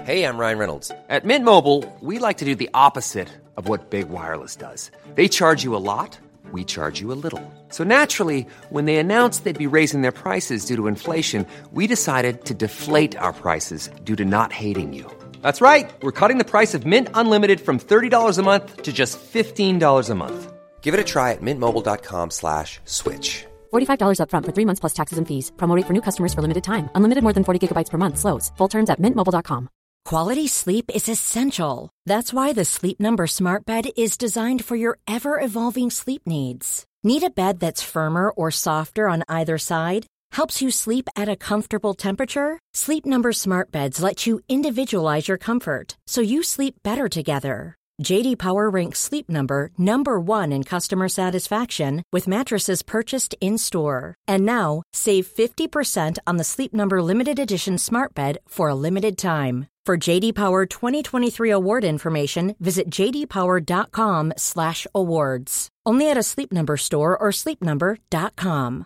Hey, I'm Ryan Reynolds. At Mint Mobile, we like to do the opposite of what Big Wireless does. They charge you a lot, we charge you a little. So naturally, when they announced they'd be raising their prices due to inflation, we decided to deflate our prices due to not hating you. That's right. We're cutting the price of Mint Unlimited from $30 a month to just $15 a month. Give it a try at mintmobile.com/switch. $45 up front for 3 months plus taxes and fees. Promo rate for new customers for limited time. Unlimited more than 40 gigabytes per month. Slows full terms at mintmobile.com. Quality sleep is essential. That's why the Sleep Number Smart Bed is designed for your ever-evolving sleep needs. Need a bed that's firmer or softer on either side? Helps you sleep at a comfortable temperature? Sleep Number Smart Beds let you individualize your comfort, so you sleep better together. J.D. Power ranks Sleep Number number 1 in customer satisfaction with mattresses purchased in-store. And now, save 50% on the Sleep Number Limited Edition Smart Bed for a limited time. For J.D. Power 2023 award information, visit jdpower.com/awards. Only at a Sleep Number store or sleepnumber.com.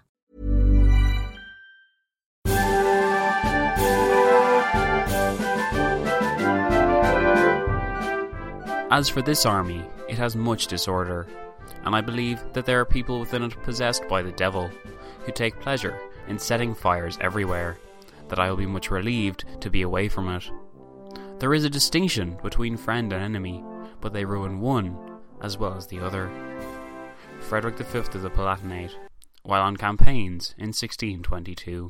As for this army, it has much disorder, and I believe that there are people within it possessed by the devil, who take pleasure in setting fires everywhere, that I will be much relieved to be away from it. There is a distinction between friend and enemy, but they ruin one as well as the other. Frederick V of the Palatinate, while on campaigns in 1622.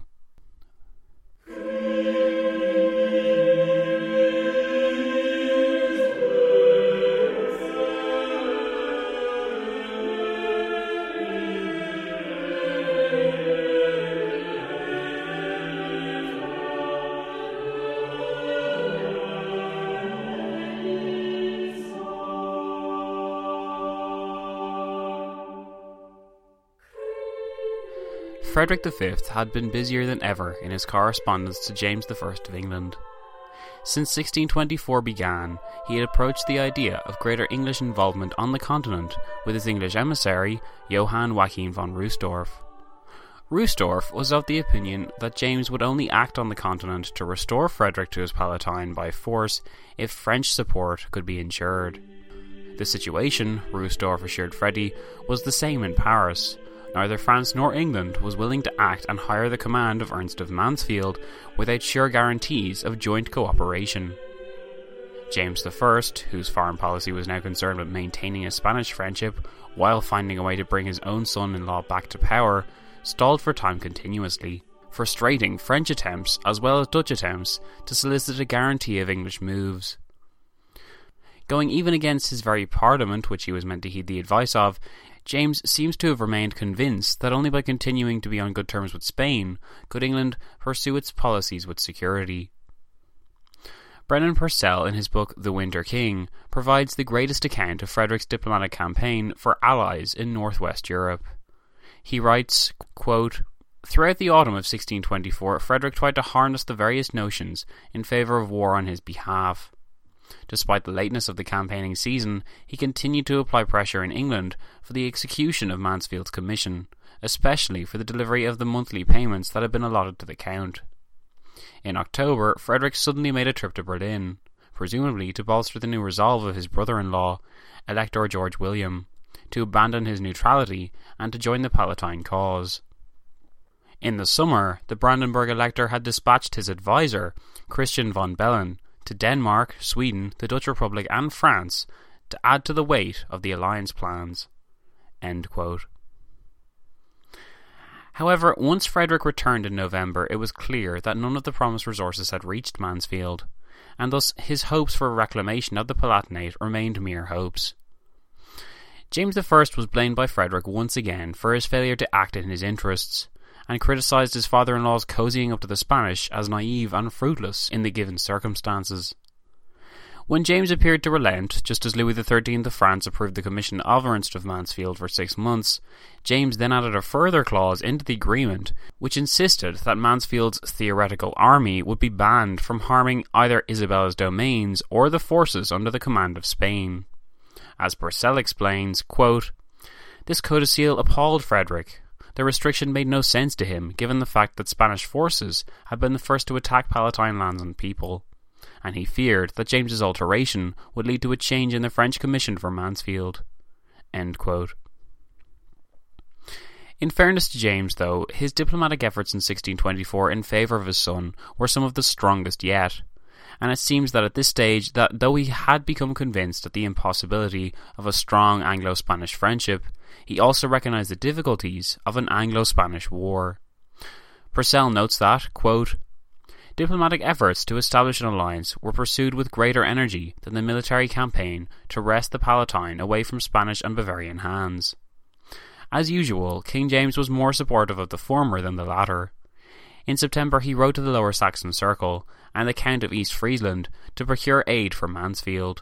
Frederick V had been busier than ever in his correspondence to James I of England. Since 1624 began, he had approached the idea of greater English involvement on the continent with his English emissary, Johann Joachim von Rustdorf. Rustdorf was of the opinion that James would only act on the continent to restore Frederick to his Palatine by force if French support could be ensured. The situation, Rustdorf assured Freddie, was the same in Paris. Neither France nor England was willing to act and hire the command of Ernst of Mansfield without sure guarantees of joint cooperation. James I, whose foreign policy was now concerned with maintaining a Spanish friendship while finding a way to bring his own son-in-law back to power, stalled for time continuously, frustrating French attempts as well as Dutch attempts to solicit a guarantee of English moves. Going even against his very parliament, which he was meant to heed the advice of, James seems to have remained convinced that only by continuing to be on good terms with Spain could England pursue its policies with security. Brennan Purcell, in his book The Winter King, provides the greatest account of Frederick's diplomatic campaign for allies in northwest Europe. He writes, quote, "Throughout the autumn of 1624, Frederick tried to harness the various notions in favour of war on his behalf. Despite the lateness of the campaigning season, he continued to apply pressure in England for the execution of Mansfield's commission, especially for the delivery of the monthly payments that had been allotted to the Count. In October, Frederick suddenly made a trip to Berlin, presumably to bolster the new resolve of his brother-in-law, Elector George William, to abandon his neutrality and to join the Palatine cause. In the summer, the Brandenburg Elector had dispatched his advisor, Christian von Bellen, to Denmark, Sweden, the Dutch Republic and France to add to the weight of the alliance plans." End quote. However, once Frederick returned in November, it was clear that none of the promised resources had reached Mansfield, and thus his hopes for a reclamation of the Palatinate remained mere hopes. James I was blamed by Frederick once again for his failure to act in his interests, and criticised his father-in-law's cozying up to the Spanish as naive and fruitless in the given circumstances. When James appeared to relent, just as Louis XIII of France approved the commission of Ernst of Mansfield for 6 months, James then added a further clause into the agreement which insisted that Mansfield's theoretical army would be banned from harming either Isabella's domains or the forces under the command of Spain. As Purcell explains, quote, "This codicil appalled Frederick. The restriction made no sense to him, given the fact that Spanish forces had been the first to attack Palatine lands and people. and he feared that James's alteration would lead to a change in the French commission for Mansfield. End quote. In fairness to James, though, his diplomatic efforts in 1624 in favour of his son were some of the strongest yet, and it seems that at this stage, that though he had become convinced of the impossibility of a strong Anglo-Spanish friendship, he also recognised the difficulties of an Anglo-Spanish war. Purcell notes that, quote, diplomatic efforts to establish an alliance were pursued with greater energy than the military campaign to wrest the Palatine away from Spanish and Bavarian hands. As usual, King James was more supportive of the former than the latter. In September he wrote to the Lower Saxon Circle and the Count of East Friesland to procure aid for Mansfield.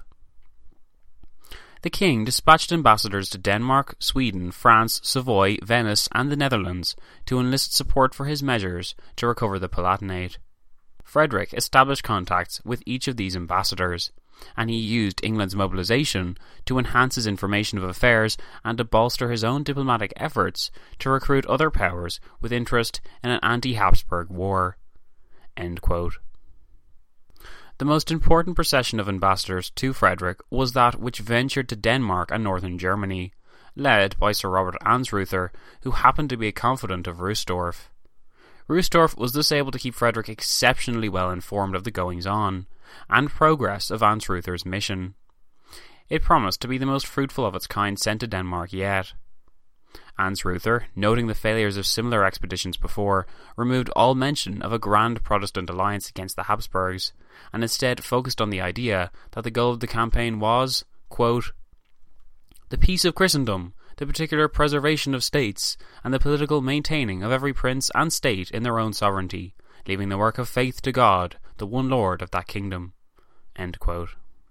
The king dispatched ambassadors to Denmark, Sweden, France, Savoy, Venice and the Netherlands to enlist support for his measures to recover the Palatinate. Frederick established contacts with each of these ambassadors, and he used England's mobilisation to enhance his information of affairs and to bolster his own diplomatic efforts to recruit other powers with interest in an anti-Habsburg war. End quote. The most important procession of ambassadors to Frederick was that which ventured to Denmark and northern Germany, led by Sir Robert Anstruther, who happened to be a confidant of Rustorf. Rustorf was thus able to keep Frederick exceptionally well informed of the goings-on and progress of Anstruther's mission. It promised to be the most fruitful of its kind sent to Denmark yet. Anstruther, noting the failures of similar expeditions before, removed all mention of a grand Protestant alliance against the Habsburgs, and instead focused on the idea that the goal of the campaign was, quote, the peace of Christendom, the particular preservation of states, and the political maintaining of every prince and state in their own sovereignty, leaving the work of faith to God, the one Lord of that kingdom. End quote.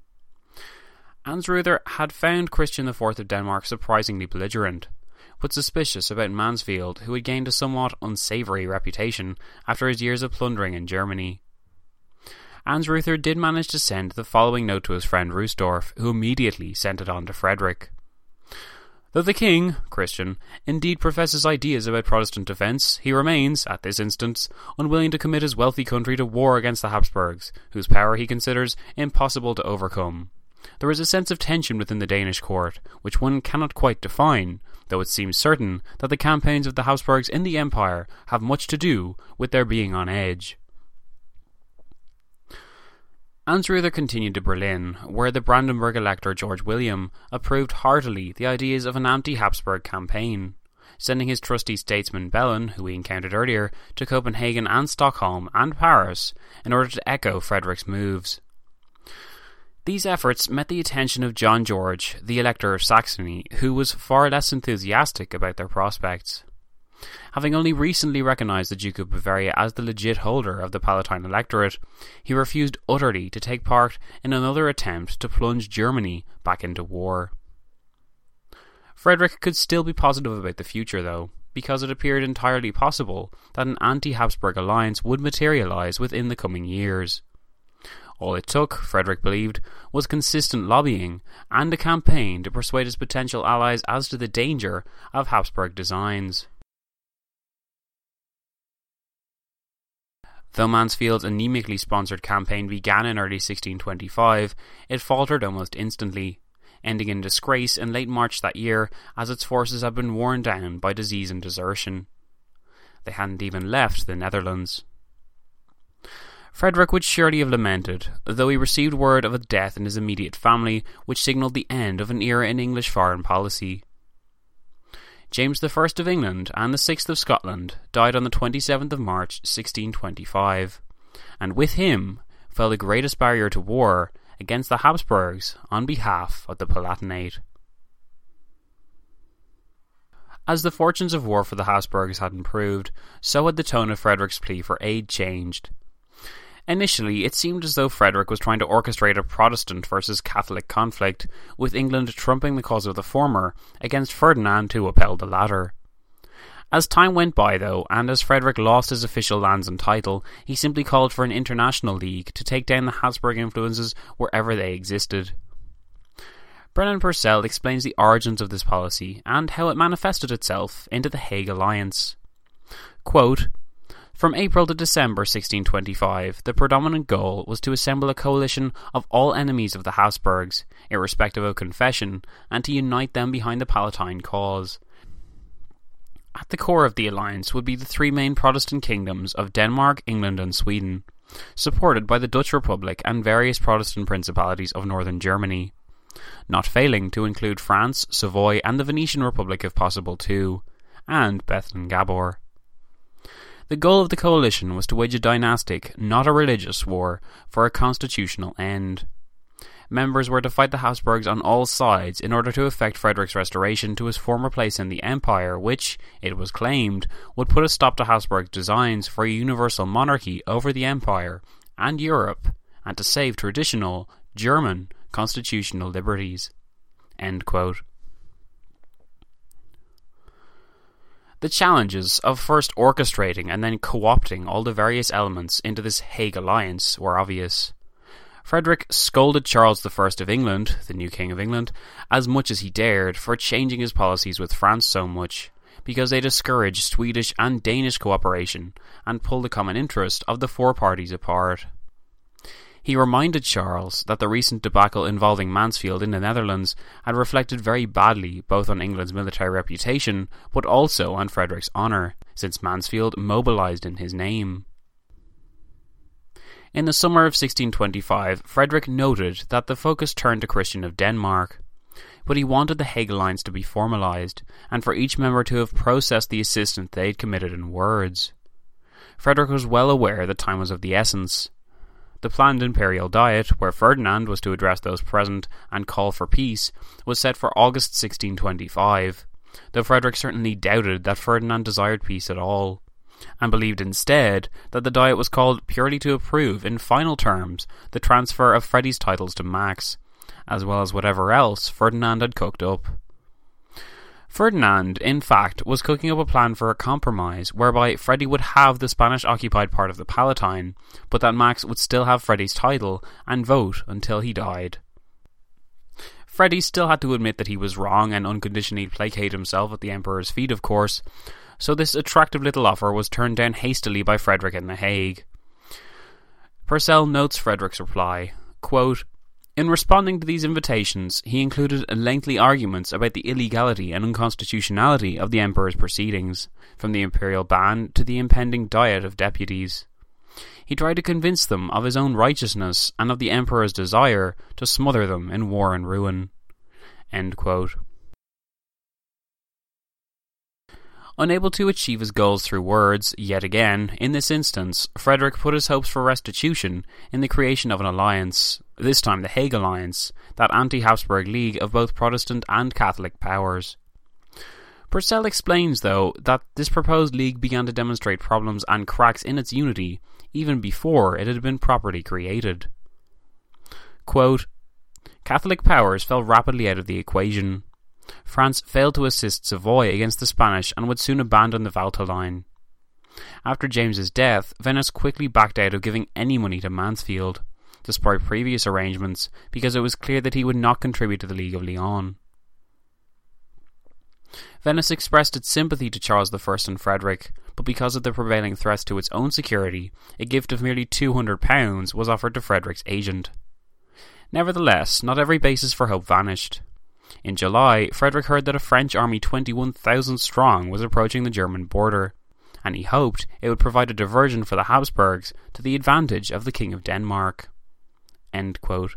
Anstruther had found Christian IV of Denmark surprisingly belligerent, but suspicious about Mansfield, who had gained a somewhat unsavoury reputation after his years of plundering in Germany. Anstruther did manage to send the following note to his friend Rustorf, who immediately sent it on to Frederick. Though the king, Christian, indeed professes ideas about Protestant defence, he remains, at this instance, unwilling to commit his wealthy country to war against the Habsburgs, whose power he considers impossible to overcome. There is a sense of tension within the Danish court, which one cannot quite define, though it seems certain that the campaigns of the Habsburgs in the empire have much to do with their being on edge. Anstruther continued to Berlin, where the Brandenburg Elector George William approved heartily the ideas of an anti-Habsburg campaign, sending his trusty statesman Bellon, who we encountered earlier, to Copenhagen and Stockholm and Paris in order to echo Frederick's moves. These efforts met the attention of John George, the Elector of Saxony, who was far less enthusiastic about their prospects. Having only recently recognised the Duke of Bavaria as the legit holder of the Palatine electorate, he refused utterly to take part in another attempt to plunge Germany back into war. Frederick could still be positive about the future, though, because it appeared entirely possible that an anti-Habsburg alliance would materialise within the coming years. All it took, Frederick believed, was consistent lobbying and a campaign to persuade his potential allies as to the danger of Habsburg designs. Though Mansfield's anemically sponsored campaign began in early 1625, it faltered almost instantly, ending in disgrace in late March that year as its forces had been worn down by disease and desertion. They hadn't even left the Netherlands. Frederick would surely have lamented, though he received word of a death in his immediate family which signalled the end of an era in English foreign policy. James I of England and the 6th of Scotland died on the 27th of March 1625, and with him fell the greatest barrier to war against the Habsburgs on behalf of the Palatinate. As the fortunes of war for the Habsburgs had improved, so had the tone of Frederick's plea for aid changed. Initially, it seemed as though Frederick was trying to orchestrate a Protestant versus Catholic conflict, with England trumping the cause of the former against Ferdinand who upheld the latter. As time went by, though, and as Frederick lost his official lands and title, he simply called for an international league to take down the Habsburg influences wherever they existed. Brennan Purcell explains the origins of this policy and how it manifested itself into the Hague Alliance. Quote, From April to December 1625, the predominant goal was to assemble a coalition of all enemies of the Habsburgs, irrespective of confession, and to unite them behind the Palatine cause. At the core of the alliance would be the three main Protestant kingdoms of Denmark, England and Sweden, supported by the Dutch Republic and various Protestant principalities of northern Germany, not failing to include France, Savoy and the Venetian Republic if possible too, and Bethlen Gabor. The goal of the coalition was to wage a dynastic, not a religious war, for a constitutional end. Members were to fight the Habsburgs on all sides in order to effect Frederick's restoration to his former place in the empire, which, it was claimed, would put a stop to Habsburg's designs for a universal monarchy over the empire and Europe, and to save traditional, German, constitutional liberties. End quote. The challenges of first orchestrating and then co-opting all the various elements into this Hague alliance were obvious. Frederick scolded Charles I of England, the new King of England, as much as he dared for changing his policies with France so much, because they discouraged Swedish and Danish cooperation and pulled the common interest of the four parties apart. He reminded Charles that the recent debacle involving Mansfield in the Netherlands had reflected very badly both on England's military reputation but also on Frederick's honour, since Mansfield mobilised in his name. In the summer of 1625, Frederick noted that the focus turned to Christian of Denmark, but he wanted the Hague Alliance to be formalised, and for each member to have processed the assistance they had committed in words. Frederick was well aware that time was of the essence. The planned imperial diet, where Ferdinand was to address those present and call for peace, was set for August 1625, though Frederick certainly doubted that Ferdinand desired peace at all, and believed instead that the Diet was called purely to approve in final terms the transfer of Freddie's titles to Max, as well as whatever else Ferdinand had cooked up. Ferdinand, in fact, was cooking up a plan for a compromise whereby Freddie would have the Spanish-occupied part of the Palatine, but that Max would still have Freddie's title and vote until he died. Freddie still had to admit that he was wrong and unconditionally placate himself at the Emperor's feet, of course, so this attractive little offer was turned down hastily by Frederick in The Hague. Purcell notes Frederick's reply, quote, "In responding to these invitations, he included lengthy arguments about the illegality and unconstitutionality of the Emperor's proceedings, from the imperial ban to the impending Diet of Deputies. He tried to convince them of his own righteousness and of the Emperor's desire to smother them in war and ruin." End quote. Unable to achieve his goals through words, yet again, in this instance, Frederick put his hopes for restitution in the creation of an alliance, this time the Hague Alliance, that anti-Habsburg league of both Protestant and Catholic powers. Purcell explains, though, that this proposed league began to demonstrate problems and cracks in its unity even before it had been properly created. Quote, "Catholic powers fell rapidly out of the equation. France failed to assist Savoy against the Spanish and would soon abandon the Valtelline. After James's death, Venice quickly backed out of giving any money to Mansfield, despite previous arrangements, because it was clear that he would not contribute to the League of Lyon. Venice expressed its sympathy to Charles I and Frederick, but because of the prevailing threats to its own security, a gift of merely £200 was offered to Frederick's agent. Nevertheless, not every basis for hope vanished. In July, Frederick heard that a French army 21,000 strong was approaching the German border, and he hoped it would provide a diversion for the Habsburgs to the advantage of the King of Denmark. End quote.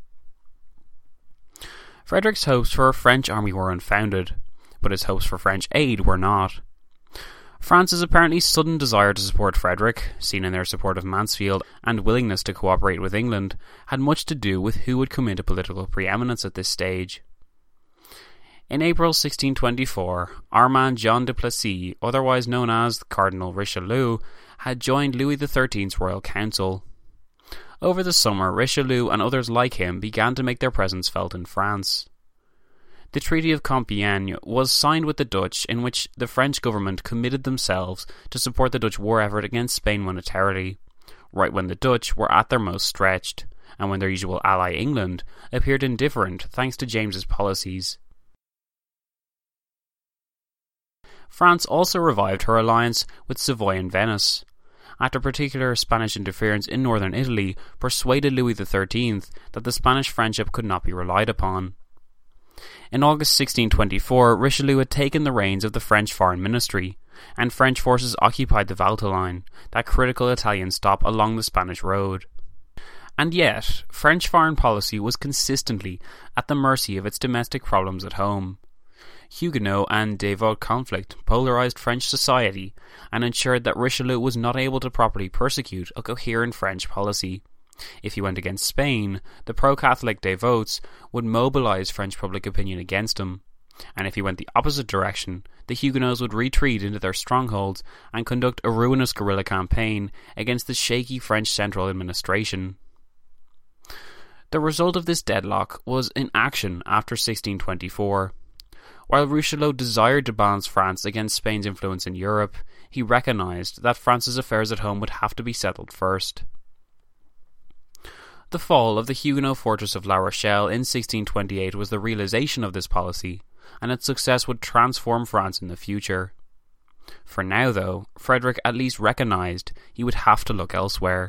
Frederick's hopes for a French army were unfounded, but his hopes for French aid were not. France's apparently sudden desire to support Frederick, seen in their support of Mansfield and willingness to cooperate with England, had much to do with who would come into political preeminence at this stage. In April 1624, Armand Jean de Plessis, otherwise known as Cardinal Richelieu, had joined Louis XIII's royal council. Over the summer, Richelieu and others like him began to make their presence felt in France. The Treaty of Compiègne was signed with the Dutch, in which the French government committed themselves to support the Dutch war effort against Spain monetarily, right when the Dutch were at their most stretched, and when their usual ally England appeared indifferent thanks to James's policies. France also revived her alliance with Savoy and Venice, after particular Spanish interference in northern Italy, persuaded Louis XIII that the Spanish friendship could not be relied upon. In August 1624, Richelieu had taken the reins of the French Foreign Ministry, and French forces occupied the Valtelline, that critical Italian stop along the Spanish road. And yet, French foreign policy was consistently at the mercy of its domestic problems at home. Huguenot and Dévote conflict polarised French society and ensured that Richelieu was not able to properly persecute a coherent French policy. If he went against Spain, the pro-Catholic Dévotes would mobilise French public opinion against him, and if he went the opposite direction, the Huguenots would retreat into their strongholds and conduct a ruinous guerrilla campaign against the shaky French central administration. The result of this deadlock was inaction after 1624. While Richelieu desired to balance France against Spain's influence in Europe, he recognised that France's affairs at home would have to be settled first. The fall of the Huguenot fortress of La Rochelle in 1628 was the realisation of this policy, and its success would transform France in the future. For now, though, Frederick at least recognised he would have to look elsewhere.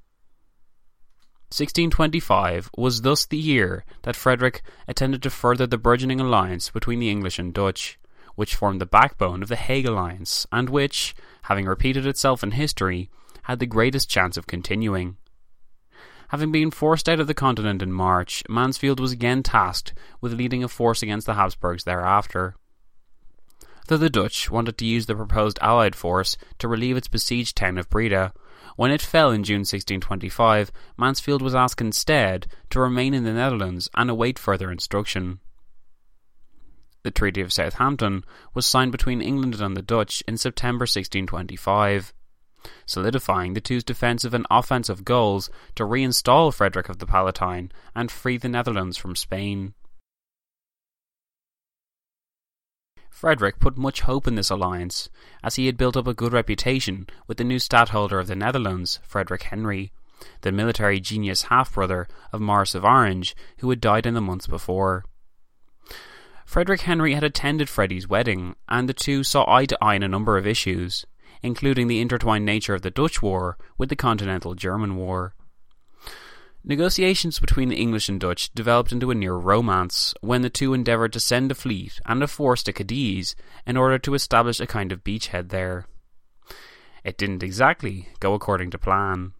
1625 was thus the year that Frederick attempted to further the burgeoning alliance between the English and Dutch, which formed the backbone of the Hague Alliance, and which, having repeated itself in history, had the greatest chance of continuing. Having been forced out of the continent in March, Mansfield was again tasked with leading a force against the Habsburgs thereafter. Though the Dutch wanted to use the proposed Allied force to relieve its besieged town of Breda, when it fell in June 1625, Mansfield was asked instead to remain in the Netherlands and await further instruction. The Treaty of Southampton was signed between England and the Dutch in September 1625, solidifying the two's defensive and offensive goals to reinstall Frederick of the Palatine and free the Netherlands from Spain. Frederick put much hope in this alliance, as he had built up a good reputation with the new stadtholder of the Netherlands, Frederick Henry, the military genius half-brother of Maurice of Orange, who had died in the months before. Frederick Henry had attended Freddie's wedding, and the two saw eye to eye on a number of issues, including the intertwined nature of the Dutch War with the continental German War. Negotiations between the English and Dutch developed into a near romance when the two endeavoured to send a fleet and a force to Cadiz in order to establish a kind of beachhead there. It didn't exactly go according to plan.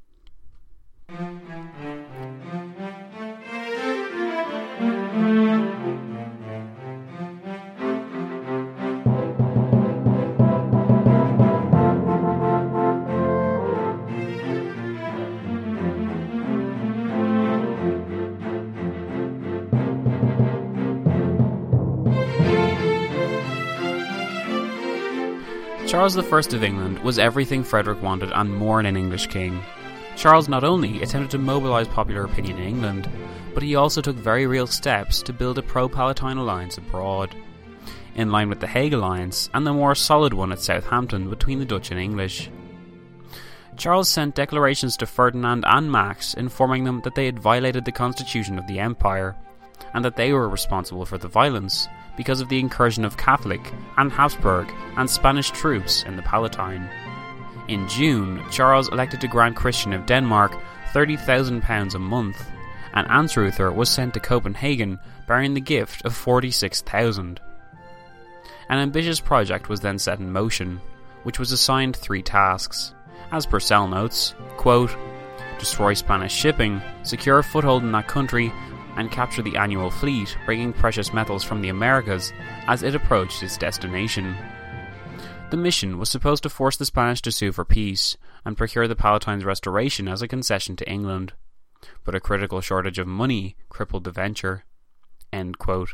Charles I of England was everything Frederick wanted and more in an English king. Charles not only attempted to mobilise popular opinion in England, but he also took very real steps to build a pro-Palatine alliance abroad, in line with the Hague Alliance and the more solid one at Southampton between the Dutch and English. Charles sent declarations to Ferdinand and Max informing them that they had violated the constitution of the empire, and that they were responsible for the violence because of the incursion of Catholic and Habsburg and Spanish troops in the Palatine. In June, Charles elected to grant Christian of Denmark £30,000 a month, and Anstruther was sent to Copenhagen bearing the gift of $46,000. An ambitious project was then set in motion, which was assigned 3 tasks. As per Sell notes, quote, destroy Spanish shipping, secure a foothold in that country, and capture the annual fleet bringing precious metals from the Americas as it approached its destination. The mission was supposed to force the Spanish to sue for peace and procure the Palatine's restoration as a concession to England, but a critical shortage of money crippled the venture. End quote.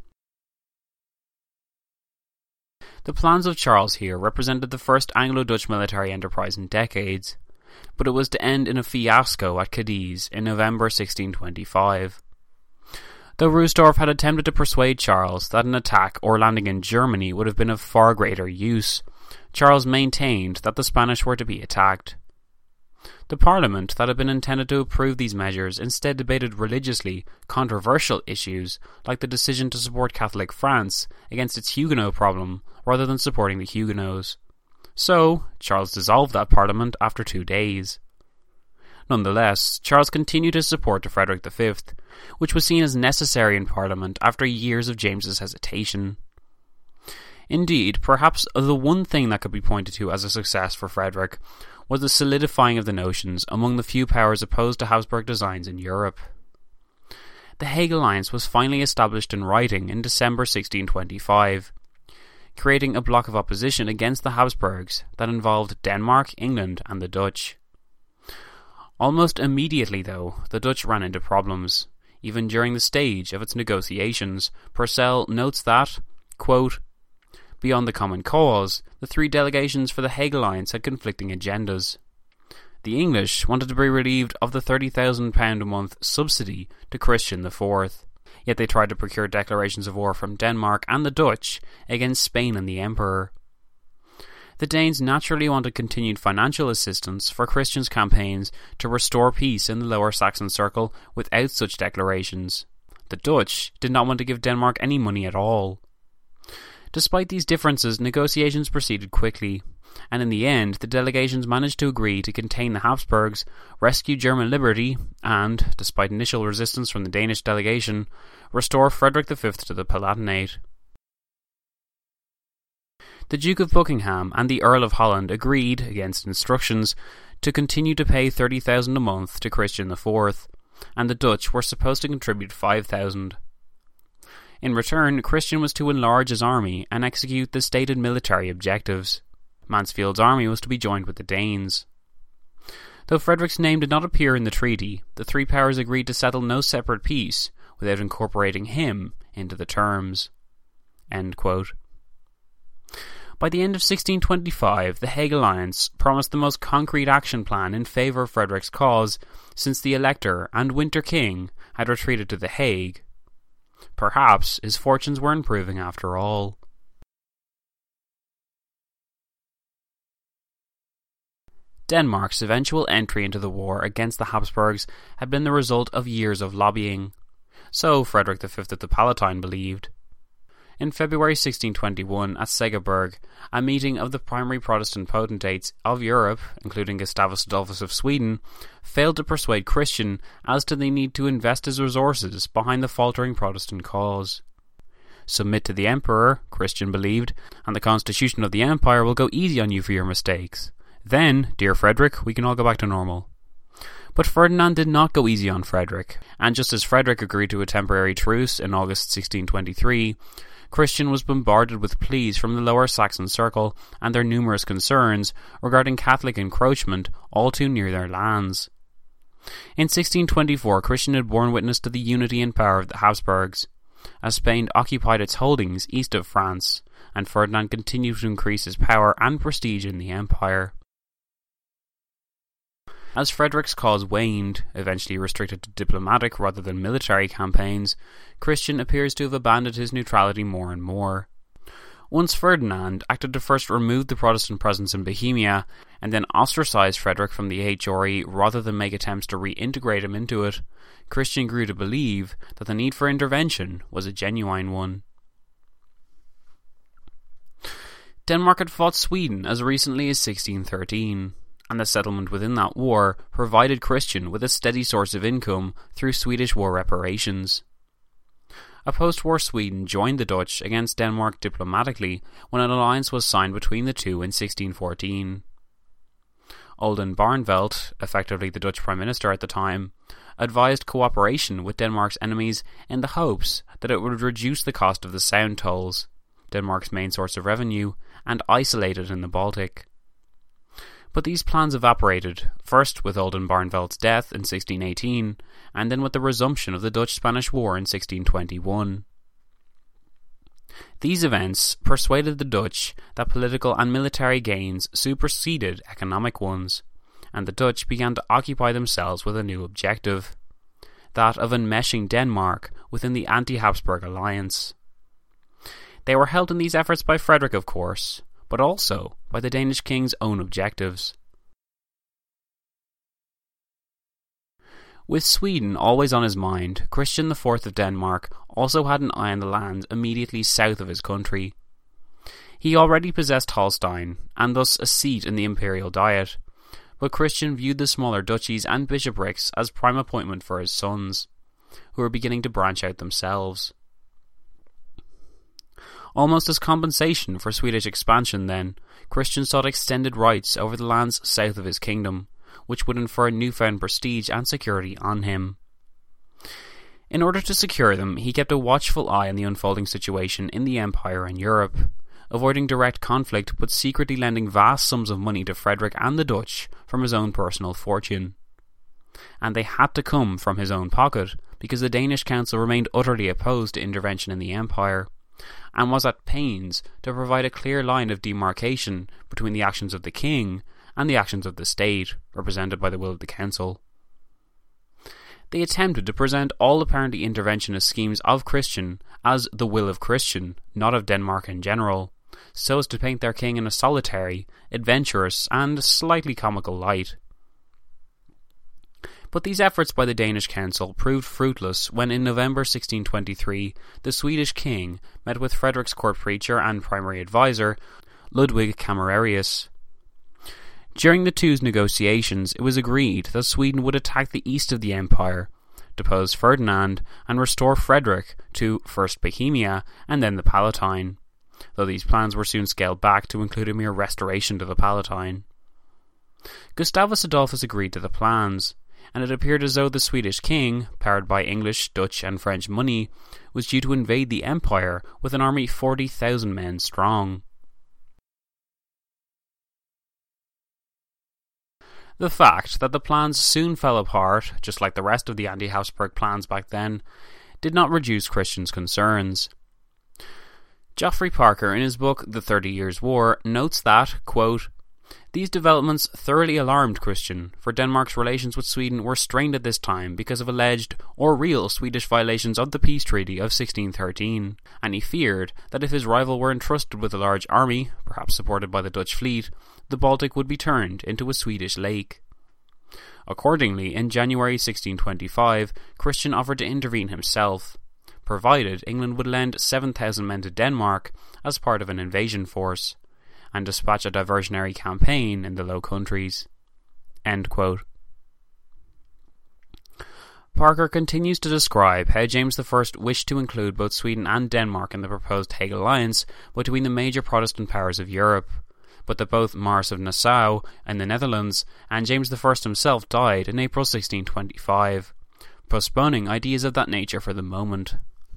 The plans of Charles here represented the first Anglo-Dutch military enterprise in decades, but it was to end in a fiasco at Cadiz in November 1625. Though Rustorf had attempted to persuade Charles that an attack or landing in Germany would have been of far greater use, Charles maintained that the Spanish were to be attacked. The Parliament that had been intended to approve these measures instead debated religiously controversial issues like the decision to support Catholic France against its Huguenot problem rather than supporting the Huguenots. So, Charles dissolved that parliament after 2 days. Nonetheless, Charles continued his support to Frederick V, which was seen as necessary in Parliament after years of James's hesitation. Indeed, perhaps the one thing that could be pointed to as a success for Frederick was the solidifying of the notions among the few powers opposed to Habsburg designs in Europe. The Hague Alliance was finally established in writing in December 1625, creating a bloc of opposition against the Habsburgs that involved Denmark, England, and the Dutch. Almost immediately, though, the Dutch ran into problems. Even during the stage of its negotiations, Purcell notes that, quote, beyond the common cause, the three delegations for the Hague Alliance had conflicting agendas. The English wanted to be relieved of the £30,000 a month subsidy to Christian IV, yet they tried to procure declarations of war from Denmark and the Dutch against Spain and the Emperor. The Danes naturally wanted continued financial assistance for Christian's campaigns to restore peace in the Lower Saxon Circle without such declarations. The Dutch did not want to give Denmark any money at all. Despite these differences, negotiations proceeded quickly, and in the end the delegations managed to agree to contain the Habsburgs, rescue German liberty, and, despite initial resistance from the Danish delegation, restore Frederick V to the Palatinate. The Duke of Buckingham and the Earl of Holland agreed, against instructions, to continue to pay £30,000 a month to Christian IV, and the Dutch were supposed to contribute £5,000. In return, Christian was to enlarge his army and execute the stated military objectives. Mansfeld's army was to be joined with the Danes. Though Frederick's name did not appear in the treaty, the three powers agreed to settle no separate peace without incorporating him into the terms. End quote. By the end of 1625, the Hague Alliance promised the most concrete action plan in favour of Frederick's cause since the Elector and Winter King had retreated to The Hague. Perhaps his fortunes were improving after all. Denmark's eventual entry into the war against the Habsburgs had been the result of years of lobbying. So Frederick V of the Palatine believed. In February 1621 at Segeberg, a meeting of the primary Protestant potentates of Europe, including Gustavus Adolphus of Sweden, failed to persuade Christian as to the need to invest his resources behind the faltering Protestant cause. Submit to the Emperor, Christian believed, and the constitution of the Empire will go easy on you for your mistakes. Then, dear Frederick, we can all go back to normal. But Ferdinand did not go easy on Frederick, and just as Frederick agreed to a temporary truce in August 1623, Christian was bombarded with pleas from the Lower Saxon Circle and their numerous concerns regarding Catholic encroachment all too near their lands. In 1624, Christian had borne witness to the unity and power of the Habsburgs, as Spain occupied its holdings east of France, and Ferdinand continued to increase his power and prestige in the empire. As Frederick's cause waned, eventually restricted to diplomatic rather than military campaigns, Christian appears to have abandoned his neutrality more and more. Once Ferdinand acted to first remove the Protestant presence in Bohemia, and then ostracize Frederick from the HRE rather than make attempts to reintegrate him into it, Christian grew to believe that the need for intervention was a genuine one. Denmark had fought Sweden as recently as 1613. And the settlement within that war provided Christian with a steady source of income through Swedish war reparations. A post-war Sweden joined the Dutch against Denmark diplomatically when an alliance was signed between the two in 1614. Oldenbarneveldt, effectively the Dutch Prime Minister at the time, advised cooperation with Denmark's enemies in the hopes that it would reduce the cost of the Sound tolls, Denmark's main source of revenue, and isolate it in the Baltic. But these plans evaporated, first with Oldenbarneveldt's death in 1618, and then with the resumption of the Dutch-Spanish War in 1621. These events persuaded the Dutch that political and military gains superseded economic ones, and the Dutch began to occupy themselves with a new objective, that of enmeshing Denmark within the anti-Habsburg alliance. They were helped in these efforts by Frederick, of course, but also by the Danish king's own objectives. With Sweden always on his mind, Christian IV of Denmark also had an eye on the lands immediately south of his country. He already possessed Holstein, and thus a seat in the imperial diet, but Christian viewed the smaller duchies and bishoprics as prime appointment for his sons, who were beginning to branch out themselves. Almost as compensation for Swedish expansion then, Christian sought extended rights over the lands south of his kingdom, which would infer newfound prestige and security on him. In order to secure them, he kept a watchful eye on the unfolding situation in the Empire and Europe, avoiding direct conflict but secretly lending vast sums of money to Frederick and the Dutch from his own personal fortune. And they had to come from his own pocket, because the Danish council remained utterly opposed to intervention in the Empire, and was at pains to provide a clear line of demarcation between the actions of the king and the actions of the state, represented by the will of the council. They attempted to present all apparently interventionist schemes of Christian as the will of Christian, not of Denmark in general, so as to paint their king in a solitary, adventurous, and slightly comical light. But these efforts by the Danish council proved fruitless when in November 1623 the Swedish king met with Frederick's court preacher and primary advisor, Ludwig Camerarius. During the two's negotiations, it was agreed that Sweden would attack the east of the empire, depose Ferdinand, and restore Frederick to first Bohemia and then the Palatine, though these plans were soon scaled back to include a mere restoration to the Palatine. Gustavus Adolphus agreed to the plans, and it appeared as though the Swedish king, powered by English, Dutch and French money, was due to invade the empire with an army 40,000 men strong. The fact that the plans soon fell apart, just like the rest of the anti-Habsburg plans back then, did not reduce Christian's concerns. Geoffrey Parker, in his book The 30 Years' War, notes that, quote, "These developments thoroughly alarmed Christian, for Denmark's relations with Sweden were strained at this time because of alleged or real Swedish violations of the peace treaty of 1613, and he feared that if his rival were entrusted with a large army, perhaps supported by the Dutch fleet, the Baltic would be turned into a Swedish lake." Accordingly, in January 1625, Christian offered to intervene himself, provided England would lend 7,000 men to Denmark as part of an invasion force, and dispatch a diversionary campaign in the Low Countries. End quote. Parker continues to describe how James I wished to include both Sweden and Denmark in the proposed Hague alliance between the major Protestant powers of Europe, but that both Maurice of Nassau and the Netherlands and James I himself died in April 1625, postponing ideas of that nature for the moment.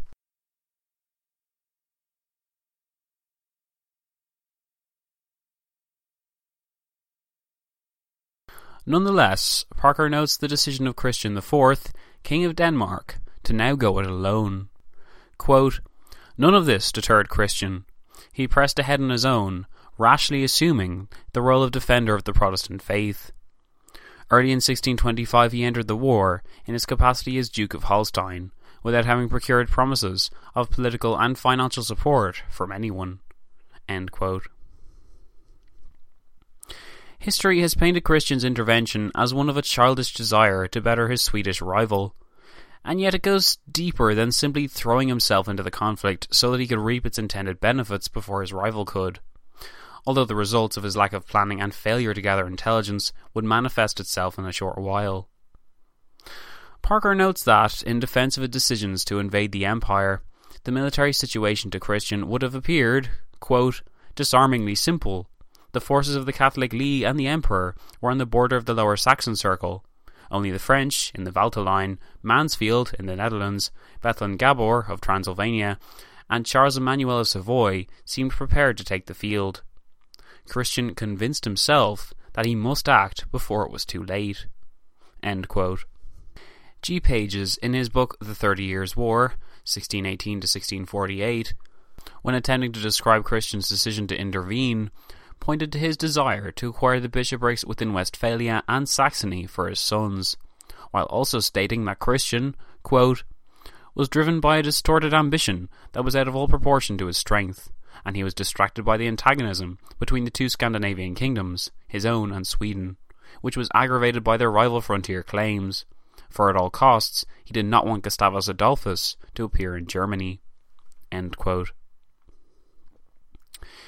Nonetheless, Parker notes the decision of Christian IV, King of Denmark, to now go it alone. Quote, "None of this deterred Christian. He pressed ahead on his own, rashly assuming the role of defender of the Protestant faith. Early in 1625 he entered the war in his capacity as Duke of Holstein, without having procured promises of political and financial support from anyone." End quote. History has painted Christian's intervention as one of a childish desire to better his Swedish rival, and yet it goes deeper than simply throwing himself into the conflict so that he could reap its intended benefits before his rival could, although the results of his lack of planning and failure to gather intelligence would manifest itself in a short while. Parker notes that, in defence of his decisions to invade the empire, the military situation to Christian would have appeared, quote, "disarmingly simple. The forces of the Catholic Lee and the Emperor were on the border of the Lower Saxon Circle. Only the French, in the Valteline, Mansfield, in the Netherlands, Bethlen Gabor of Transylvania, and Charles Emmanuel of Savoy seemed prepared to take the field. Christian convinced himself that he must act before it was too late." End quote. G. Pages, in his book The 30 Years' War, 1618 to 1648, when attempting to describe Christian's decision to intervene, pointed to his desire to acquire the bishoprics within Westphalia and Saxony for his sons, while also stating that Christian, quote, "was driven by a distorted ambition that was out of all proportion to his strength, and he was distracted by the antagonism between the two Scandinavian kingdoms, his own and Sweden, which was aggravated by their rival frontier claims, for at all costs he did not want Gustavus Adolphus to appear in Germany." End quote.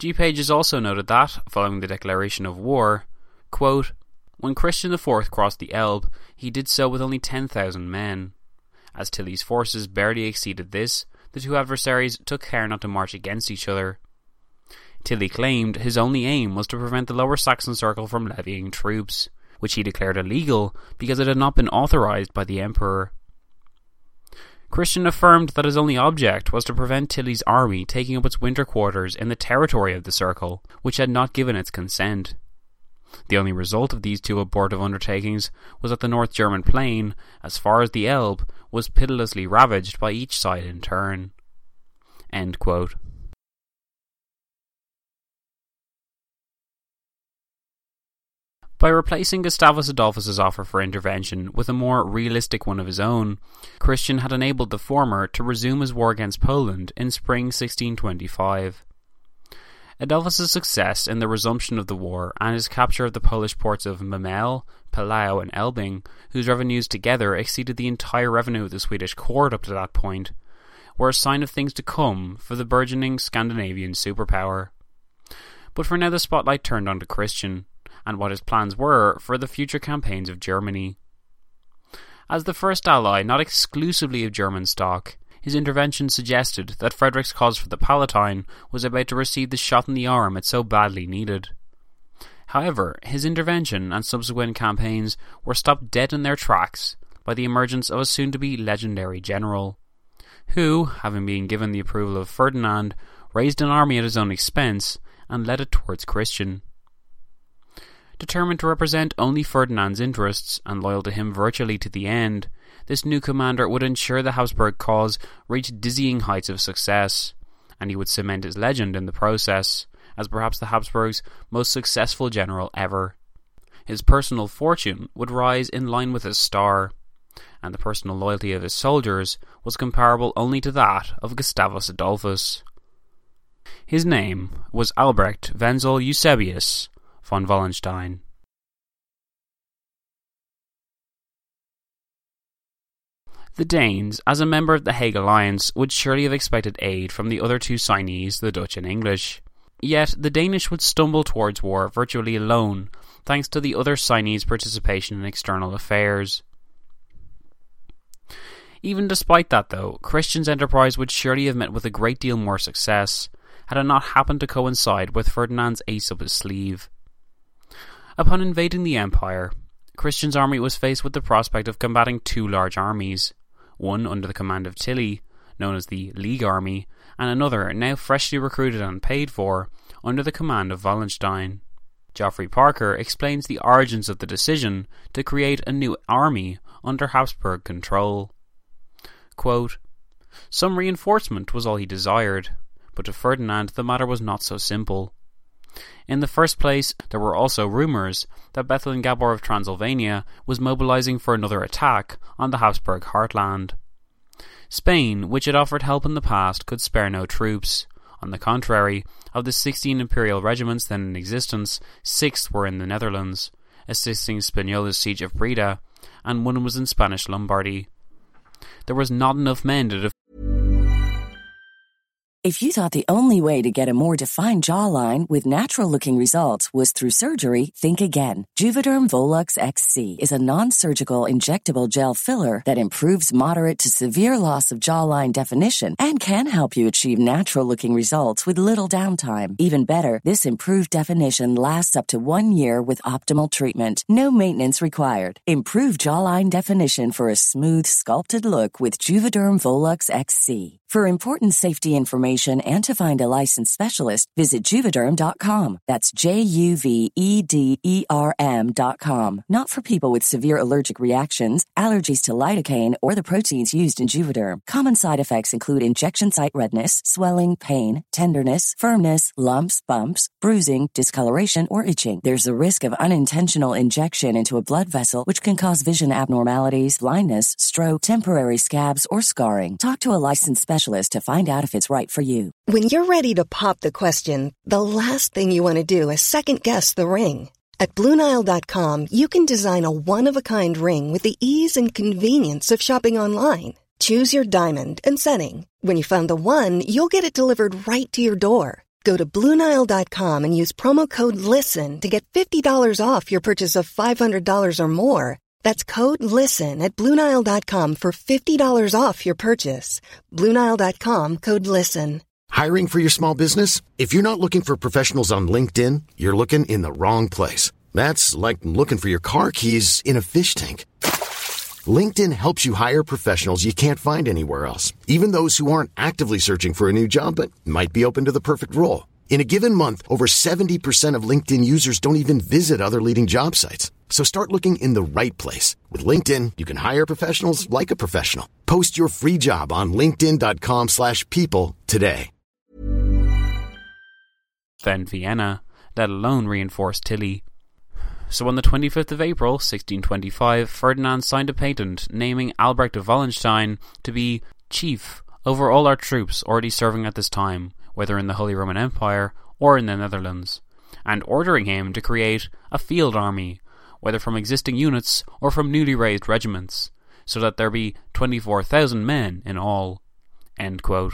G. Pages also noted that, following the declaration of war, quote, "When Christian IV crossed the Elbe, he did so with only 10,000 men. As Tilly's forces barely exceeded this, the two adversaries took care not to march against each other. Tilly claimed his only aim was to prevent the Lower Saxon Circle from levying troops, which he declared illegal because it had not been authorised by the Emperor. Christian affirmed that his only object was to prevent Tilly's army taking up its winter quarters in the territory of the Circle, which had not given its consent. The only result of these two abortive undertakings was that the North German plain, as far as the Elbe, was pitilessly ravaged by each side in turn." End quote. By replacing Gustavus Adolphus's offer for intervention with a more realistic one of his own, Christian had enabled the former to resume his war against Poland in spring 1625. Adolphus's success in the resumption of the war and his capture of the Polish ports of Memel, Palau and Elbing, whose revenues together exceeded the entire revenue of the Swedish court up to that point, were a sign of things to come for the burgeoning Scandinavian superpower. But for now the spotlight turned onto Christian, and what his plans were for the future campaigns of Germany. As the first ally not exclusively of German stock, his intervention suggested that Frederick's cause for the Palatine was about to receive the shot in the arm it so badly needed. However, his intervention and subsequent campaigns were stopped dead in their tracks by the emergence of a soon-to-be legendary general, who, having been given the approval of Ferdinand, raised an army at his own expense and led it towards Christian. Determined to represent only Ferdinand's interests and loyal to him virtually to the end, this new commander would ensure the Habsburg cause reached dizzying heights of success, and he would cement his legend in the process as perhaps the Habsburgs' most successful general ever. His personal fortune would rise in line with his star, and the personal loyalty of his soldiers was comparable only to that of Gustavus Adolphus. His name was Albrecht Wenzel Eusebius von Wallenstein. The Danes, as a member of the Hague Alliance, would surely have expected aid from the other two signees, the Dutch and English. Yet the Danish would stumble towards war virtually alone, thanks to the other signees' participation in external affairs. Even despite that, though, Christian's enterprise would surely have met with a great deal more success, had it not happened to coincide with Ferdinand's ace up his sleeve. Upon invading the empire, Christian's army was faced with the prospect of combating two large armies, one under the command of Tilly, known as the League Army, and another, now freshly recruited and paid for, under the command of Wallenstein. Geoffrey Parker explains the origins of the decision to create a new army under Habsburg control. Quote, "Some reinforcement was all he desired, but to Ferdinand the matter was not so simple. In the first place, there were also rumours that Bethlen Gabor of Transylvania was mobilising for another attack on the Habsburg heartland. Spain, which had offered help in the past, could spare no troops. On the contrary, of the 16 imperial regiments then in existence, 6 were in the Netherlands, assisting Spagnola's siege of Breda, and 1 was in Spanish Lombardy. There was not enough men to defend. If you thought the only way to get a more defined jawline with natural-looking results was through surgery, think again. Juvederm Volux XC is a non-surgical injectable gel filler that improves moderate to severe loss of jawline definition and can help you achieve natural-looking results with little downtime. Even better, this improved definition lasts up to 1 year with optimal treatment. No maintenance required. Improve jawline definition for a smooth, sculpted look with Juvederm Volux XC. For important safety information and to find a licensed specialist, visit Juvederm.com. That's JUVEDERM.com. Not for people with severe allergic reactions, allergies to lidocaine, or the proteins used in Juvederm. Common side effects include injection site redness, swelling, pain, tenderness, firmness, lumps, bumps, bruising, discoloration, or itching. There's a risk of unintentional injection into a blood vessel, which can cause vision abnormalities, blindness, stroke, temporary scabs, or scarring. Talk to a licensed specialist to find out if it's right for you. When you're ready to pop the question, the last thing you want to do is second-guess the ring. At BlueNile.com, you can design a one-of-a-kind ring with the ease and convenience of shopping online. Choose your diamond and setting. When you find the one, you'll get it delivered right to your door. Go to BlueNile.com and use promo code LISTEN to get $50 off your purchase of $500 or more. That's code LISTEN at BlueNile.com for $50 off your purchase. BlueNile.com, code LISTEN. Hiring for your small business? If you're not looking for professionals on LinkedIn, you're looking in the wrong place. That's like looking for your car keys in a fish tank. LinkedIn helps you hire professionals you can't find anywhere else, even those who aren't actively searching for a new job but might be open to the perfect role. In a given month, over 70% of LinkedIn users don't even visit other leading job sites. So start looking in the right place. With LinkedIn, you can hire professionals like a professional. Post your free job on linkedin.com/people today. Then Vienna, let alone reinforce Tilly. So on the 25th of April, 1625, Ferdinand signed a patent naming Albrecht of Wallenstein to be chief over all our troops already serving at this time, whether in the Holy Roman Empire or in the Netherlands, and ordering him to create a field army, whether from existing units or from newly raised regiments, so that there be 24,000 men in all. End quote.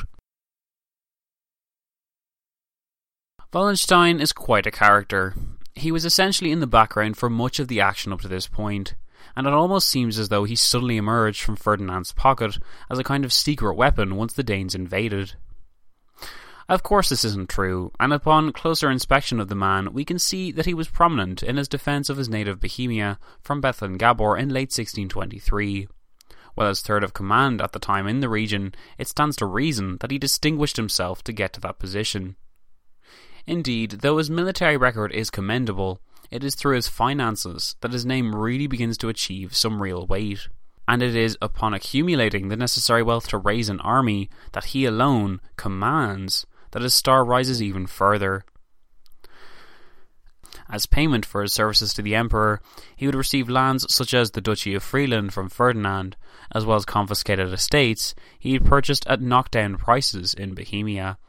Wallenstein is quite a character. He was essentially in the background for much of the action up to this point, and it almost seems as though he suddenly emerged from Ferdinand's pocket as a kind of secret weapon once the Danes invaded. Of course this isn't true, and upon closer inspection of the man we can see that he was prominent in his defence of his native Bohemia from Bethlen Gabor in late 1623. While as third of command at the time in the region, it stands to reason that he distinguished himself to get to that position. Indeed, though his military record is commendable, it is through his finances that his name really begins to achieve some real weight, and it is upon accumulating the necessary wealth to raise an army that he alone commands that his star rises even further. As payment for his services to the emperor, he would receive lands such as the Duchy of Friesland from Ferdinand, as well as confiscated estates he had purchased at knockdown prices in Bohemia.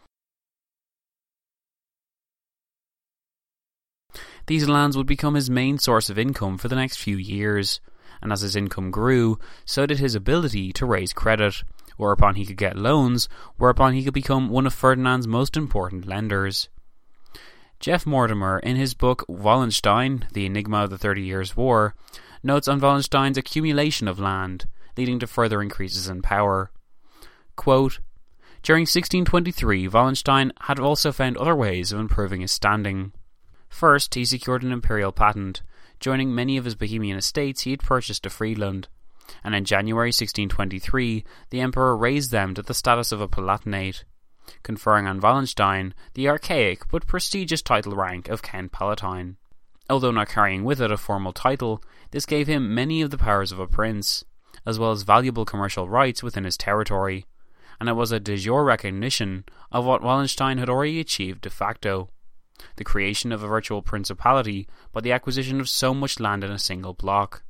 These lands would become his main source of income for the next few years, and as his income grew, so did his ability to raise credit, whereupon he could get loans, whereupon he could become one of Ferdinand's most important lenders. Jeff Mortimer, in his book Wallenstein, The Enigma of the 30 Years' War, notes on Wallenstein's accumulation of land, leading to further increases in power. Quote, during 1623, Wallenstein had also found other ways of improving his standing. First, he secured an imperial patent, joining many of his Bohemian estates he had purchased to Friedland, and in January 1623 the emperor raised them to the status of a palatinate, conferring on Wallenstein the archaic but prestigious title rank of Count Palatine. Although not carrying with it a formal title, this gave him many of the powers of a prince, as well as valuable commercial rights within his territory, and it was a de jure recognition of what Wallenstein had already achieved de facto, the creation of a virtual principality by the acquisition of so much land in a single block.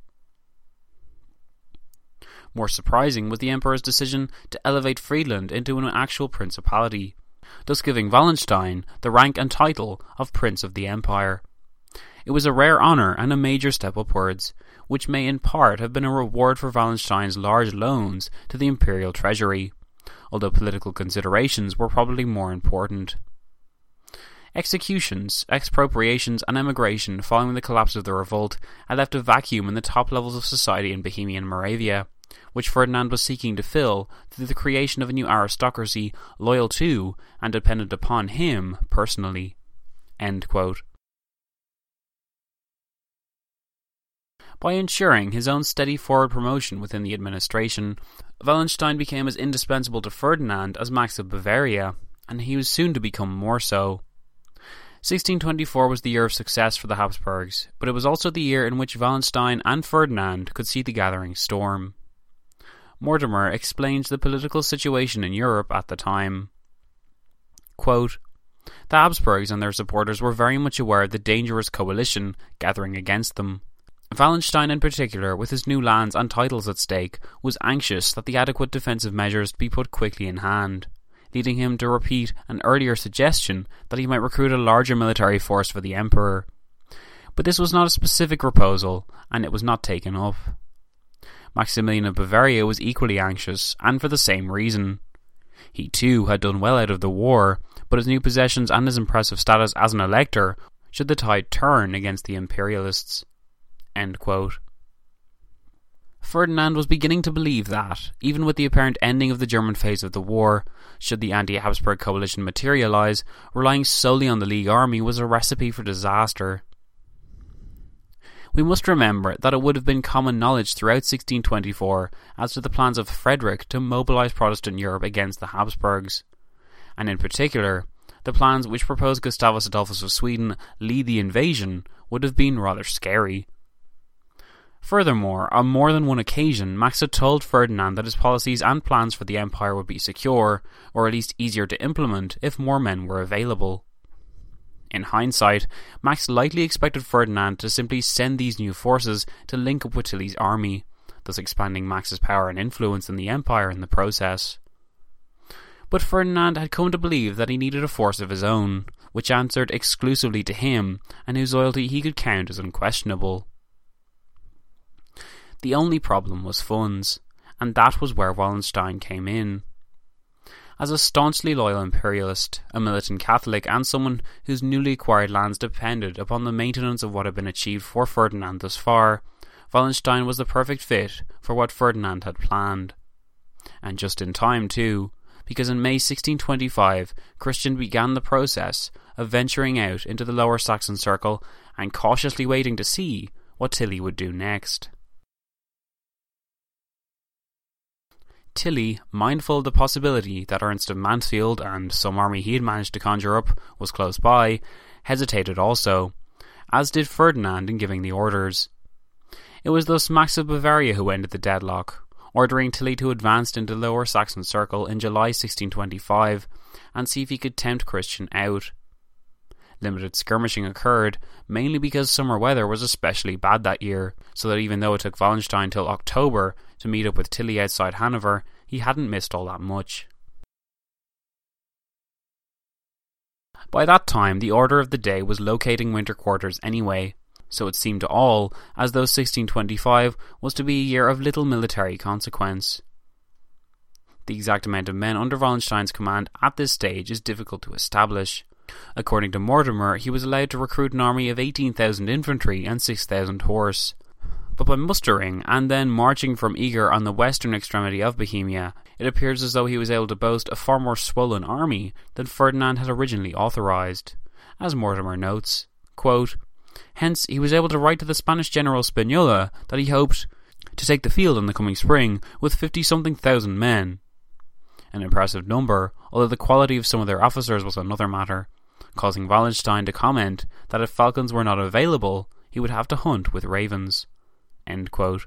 More surprising was the emperor's decision to elevate Friedland into an actual principality, thus giving Wallenstein the rank and title of Prince of the Empire. It was a rare honour and a major step upwards, which may in part have been a reward for Wallenstein's large loans to the imperial treasury, although political considerations were probably more important. Executions, expropriations and emigration following the collapse of the revolt had left a vacuum in the top levels of society in Bohemian Moravia, which Ferdinand was seeking to fill through the creation of a new aristocracy loyal to and dependent upon him personally. End quote. By ensuring his own steady forward promotion within the administration, Wallenstein became as indispensable to Ferdinand as Max of Bavaria, and he was soon to become more so. 1624 was the year of success for the Habsburgs, but it was also the year in which Wallenstein and Ferdinand could see the gathering storm. Mortimer explains the political situation in Europe at the time. Quote, the Habsburgs and their supporters were very much aware of the dangerous coalition gathering against them. Wallenstein in particular, with his new lands and titles at stake, was anxious that the adequate defensive measures be put quickly in hand, leading him to repeat an earlier suggestion that he might recruit a larger military force for the emperor. But this was not a specific proposal, and it was not taken up. Maximilian of Bavaria was equally anxious, and for the same reason. He too had done well out of the war, but his new possessions and his impressive status as an elector should the tide turn against the imperialists." End quote. Ferdinand was beginning to believe that, even with the apparent ending of the German phase of the war, should the anti-Habsburg coalition materialise, relying solely on the League army was a recipe for disaster. We must remember that it would have been common knowledge throughout 1624 as to the plans of Frederick to mobilise Protestant Europe against the Habsburgs, and in particular, the plans which proposed Gustavus Adolphus of Sweden lead the invasion would have been rather scary. Furthermore, on more than one occasion, Max had told Ferdinand that his policies and plans for the empire would be secure, or at least easier to implement, if more men were available. In hindsight, Max likely expected Ferdinand to simply send these new forces to link up with Tilly's army, thus expanding Max's power and influence in the empire in the process. But Ferdinand had come to believe that he needed a force of his own, which answered exclusively to him, and whose loyalty he could count as unquestionable. The only problem was funds, and that was where Wallenstein came in. As a staunchly loyal imperialist, a militant Catholic, and someone whose newly acquired lands depended upon the maintenance of what had been achieved for Ferdinand thus far, Wallenstein was the perfect fit for what Ferdinand had planned. And just in time too, because in May 1625 Christian began the process of venturing out into the Lower Saxon circle and cautiously waiting to see what Tilly would do next. Tilly, mindful of the possibility that Ernst of Mansfeld and some army he had managed to conjure up was close by, hesitated also, as did Ferdinand in giving the orders. It was thus Max of Bavaria who ended the deadlock, ordering Tilly to advance into the Lower Saxon circle in July 1625 and see if he could tempt Christian out. Limited skirmishing occurred, mainly because summer weather was especially bad that year, so that even though it took Wallenstein till October to meet up with Tilly outside Hanover, he hadn't missed all that much. By that time, the order of the day was locating winter quarters anyway, so it seemed to all as though 1625 was to be a year of little military consequence. The exact amount of men under Wallenstein's command at this stage is difficult to establish. According to Mortimer, he was allowed to recruit an army of 18,000 infantry and 6,000 horse. But by mustering and then marching from Eger on the western extremity of Bohemia, it appears as though he was able to boast a far more swollen army than Ferdinand had originally authorised. As Mortimer notes, quote, "Hence he was able to write to the Spanish general Spinola that he hoped to take the field in the coming spring with 50-something thousand men." An impressive number, although the quality of some of their officers was another matter, causing Wallenstein to comment that if falcons were not available, he would have to hunt with ravens. End quote.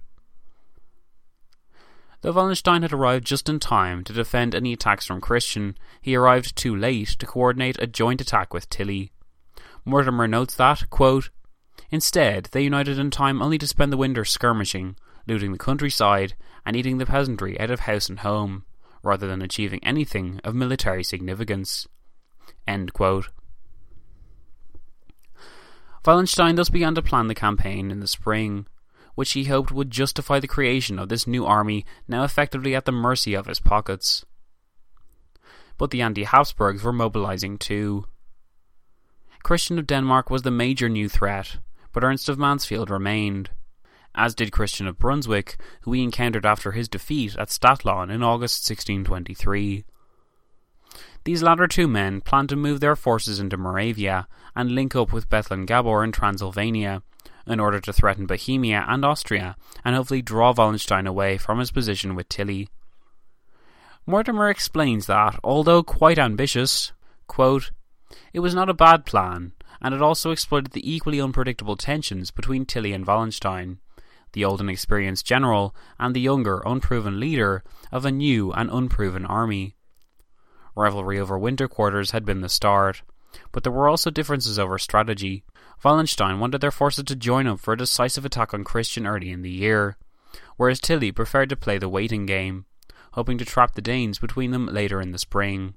Though Wallenstein had arrived just in time to defend any attacks from Christian, he arrived too late to coordinate a joint attack with Tilly. Mortimer notes that, quote, "Instead, they united in time only to spend the winter skirmishing, looting the countryside, and eating the peasantry out of house and home, rather than achieving anything of military significance." End quote. Wallenstein thus began to plan the campaign in the spring, which he hoped would justify the creation of this new army now effectively at the mercy of his pockets. But the anti-Habsburgs were mobilising too. Christian of Denmark was the major new threat, but Ernst of Mansfeld remained, as did Christian of Brunswick, who he encountered after his defeat at Stadtlohn in August 1623. These latter two men planned to move their forces into Moravia and link up with Bethlen Gabor in Transylvania, in order to threaten Bohemia and Austria and hopefully draw Wallenstein away from his position with Tilly. Mortimer explains that, although quite ambitious, quote, "It was not a bad plan, and it also exploited the equally unpredictable tensions between Tilly and Wallenstein, the old and experienced general and the younger, unproven leader of a new and unproven army. Rivalry over winter quarters had been the start, but there were also differences over strategy. Wallenstein wanted their forces to join up for a decisive attack on Christian early in the year, whereas Tilly preferred to play the waiting game, hoping to trap the Danes between them later in the spring.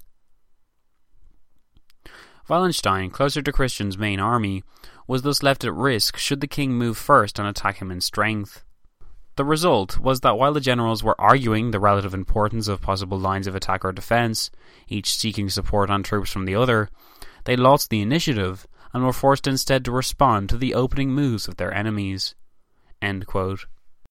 Wallenstein, closer to Christian's main army, was thus left at risk should the king move first and attack him in strength. The result was that while the generals were arguing the relative importance of possible lines of attack or defence, each seeking support on troops from the other, they lost the initiative and were forced instead to respond to the opening moves of their enemies." End quote.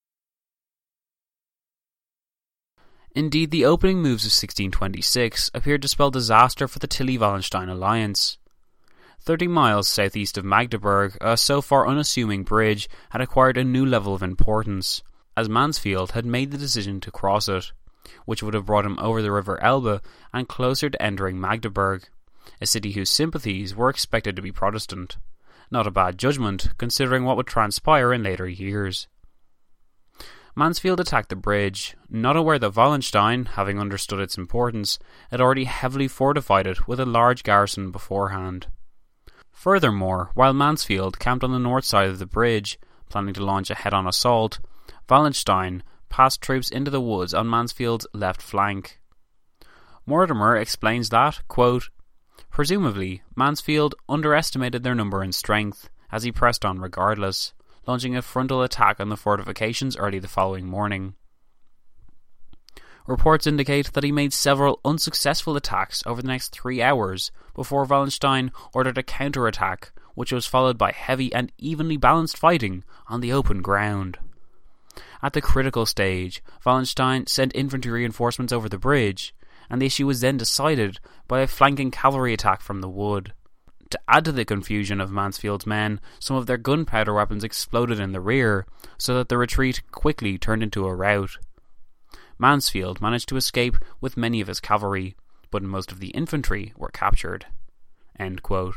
Indeed, the opening moves of 1626 appeared to spell disaster for the Tilly-Wallenstein alliance. 30 miles southeast of Magdeburg, a so far unassuming bridge had acquired a new level of importance, as Mansfeld had made the decision to cross it, which would have brought him over the River Elbe and closer to entering Magdeburg, a city whose sympathies were expected to be Protestant. Not a bad judgment, considering what would transpire in later years. Mansfeld attacked the bridge, not aware that Wallenstein, having understood its importance, had already heavily fortified it with a large garrison beforehand. Furthermore, while Mansfeld camped on the north side of the bridge, planning to launch a head-on assault, Wallenstein passed troops into the woods on Mansfeld's left flank. Mortimer explains that, quote, "Presumably, Mansfeld underestimated their number and strength, as he pressed on regardless, launching a frontal attack on the fortifications early the following morning." Reports indicate that he made several unsuccessful attacks over the next 3 hours before Wallenstein ordered a counter-attack, which was followed by heavy and evenly balanced fighting on the open ground. At the critical stage, Wallenstein sent infantry reinforcements over the bridge, and the issue was then decided by a flanking cavalry attack from the wood. To add to the confusion of Mansfeld's men, some of their gunpowder weapons exploded in the rear, so that the retreat quickly turned into a rout. Mansfeld managed to escape with many of his cavalry, but most of the infantry were captured. End quote.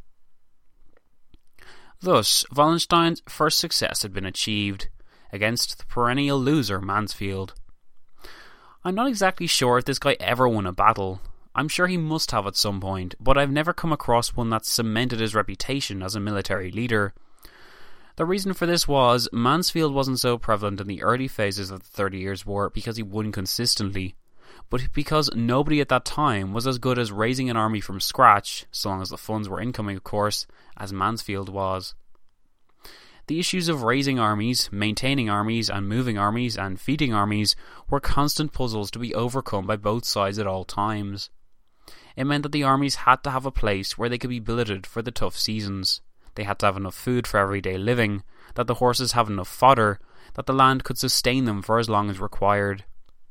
Thus, Wallenstein's first success had been achieved, against the perennial loser Mansfeld. I'm not exactly sure if this guy ever won a battle. I'm sure he must have at some point, but I've never come across one that cemented his reputation as a military leader. The reason for this was, Mansfeld wasn't so prevalent in the early phases of the 30 Years' War because he won consistently, but because nobody at that time was as good as raising an army from scratch, so long as the funds were incoming of course, as Mansfeld was. The issues of raising armies, maintaining armies, and moving armies, and feeding armies were constant puzzles to be overcome by both sides at all times. It meant that the armies had to have a place where they could be billeted for the tough seasons. They had to have enough food for everyday living, that the horses have enough fodder, that the land could sustain them for as long as required.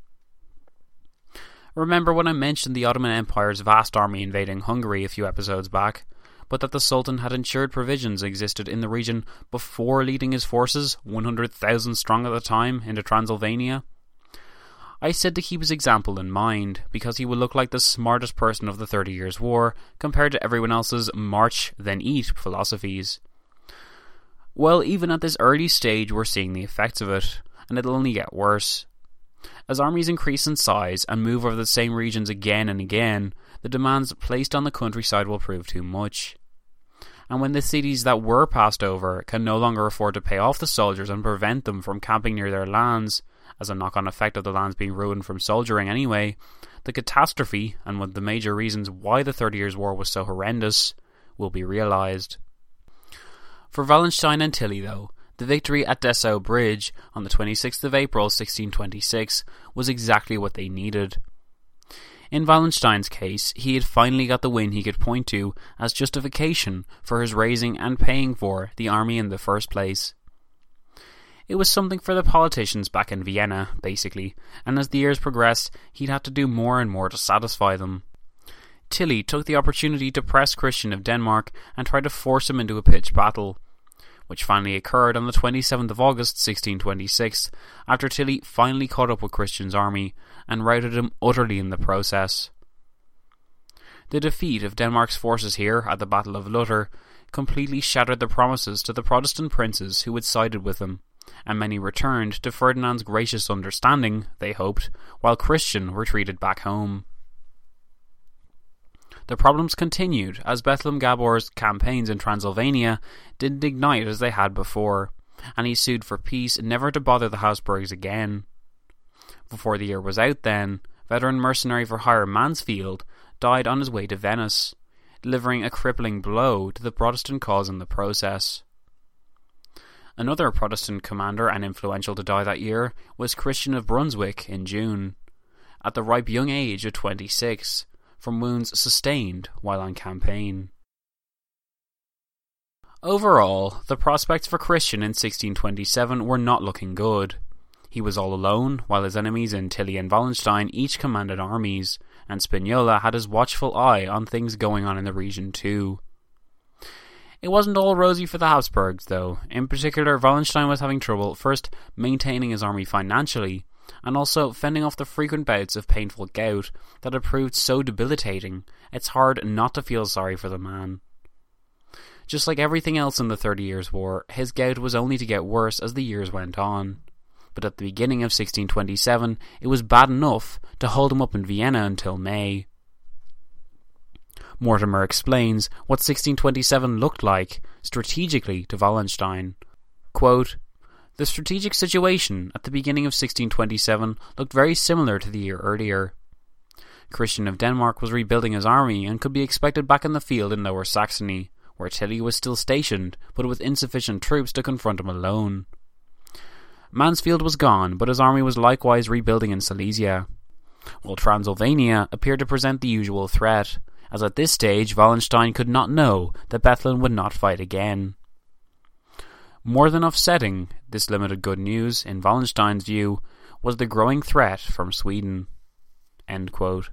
Remember when I mentioned the Ottoman Empire's vast army invading Hungary a few episodes back, but that the Sultan had ensured provisions existed in the region before leading his forces, 100,000 strong at the time, into Transylvania? I said to keep his example in mind, because he would look like the smartest person of the 30 Years' War, compared to everyone else's march, then eat philosophies. Well, even at this early stage we're seeing the effects of it, and it'll only get worse. As armies increase in size and move over the same regions again and again, the demands placed on the countryside will prove too much. And when the cities that were passed over can no longer afford to pay off the soldiers and prevent them from camping near their lands, as a knock-on effect of the lands being ruined from soldiering anyway, the catastrophe, and one of the major reasons why the 30 Years' War was so horrendous, will be realised. For Wallenstein and Tilly, though, the victory at Dessau Bridge on the 26th of April 1626 was exactly what they needed. In Wallenstein's case, he had finally got the win he could point to as justification for his raising and paying for the army in the first place. It was something for the politicians back in Vienna, basically, and as the years progressed, he'd have to do more and more to satisfy them. Tilly took the opportunity to press Christian of Denmark and try to force him into a pitched battle, which finally occurred on the 27th of August 1626, after Tilly finally caught up with Christian's army and routed him utterly in the process. The defeat of Denmark's forces here at the Battle of Lutter completely shattered the promises to the Protestant princes who had sided with them, and many returned to Ferdinand's gracious understanding, they hoped, while Christian retreated back home. The problems continued as Bethlen Gabor's campaigns in Transylvania didn't ignite as they had before, and he sued for peace never to bother the Habsburgs again. Before the year was out then, veteran mercenary for hire Mansfeld died on his way to Venice, delivering a crippling blow to the Protestant cause in the process. Another Protestant commander and influential to die that year was Christian of Brunswick in June, at the ripe young age of 26, from wounds sustained while on campaign. Overall, the prospects for Christian in 1627 were not looking good. He was all alone, while his enemies in Tilly and Wallenstein each commanded armies, and Spagnola had his watchful eye on things going on in the region too. It wasn't all rosy for the Habsburgs, though. In particular, Wallenstein was having trouble first maintaining his army financially, and also fending off the frequent bouts of painful gout that had proved so debilitating, it's hard not to feel sorry for the man. Just like everything else in the 30 Years' War, his gout was only to get worse as the years went on. But at the beginning of 1627, it was bad enough to hold him up in Vienna until May. Mortimer explains what 1627 looked like, strategically, to Wallenstein. Quote, "The strategic situation at the beginning of 1627 looked very similar to the year earlier. Christian of Denmark was rebuilding his army and could be expected back in the field in Lower Saxony, where Tilly was still stationed, but with insufficient troops to confront him alone. Mansfield was gone, but his army was likewise rebuilding in Silesia, while Transylvania appeared to present the usual threat, as at this stage Wallenstein could not know that Bethlen would not fight again. More than offsetting this limited good news, in Wallenstein's view, was the growing threat from Sweden." End quote.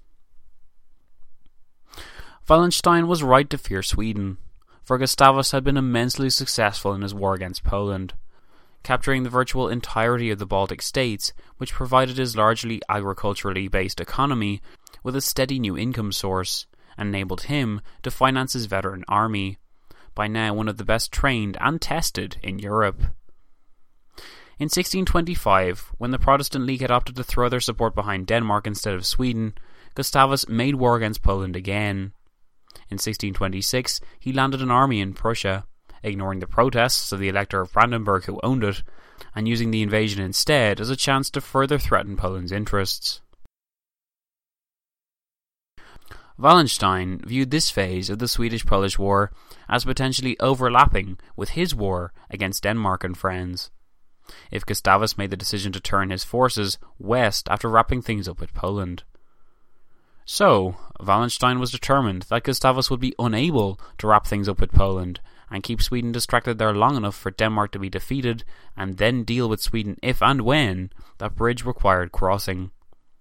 Wallenstein was right to fear Sweden, for Gustavus had been immensely successful in his war against Poland, capturing the virtual entirety of the Baltic states, which provided his largely agriculturally based economy with a steady new income source, and enabled him to finance his veteran army, by now one of the best trained and tested in Europe. In 1625, when the Protestant League had opted to throw their support behind Denmark instead of Sweden, Gustavus made war against Poland again. In 1626, he landed an army in Prussia, ignoring the protests of the Elector of Brandenburg who owned it, and using the invasion instead as a chance to further threaten Poland's interests. Wallenstein viewed this phase of the Swedish-Polish War as potentially overlapping with his war against Denmark and friends, if Gustavus made the decision to turn his forces west after wrapping things up with Poland. So, Wallenstein was determined that Gustavus would be unable to wrap things up with Poland and keep Sweden distracted there long enough for Denmark to be defeated and then deal with Sweden if and when that bridge required crossing.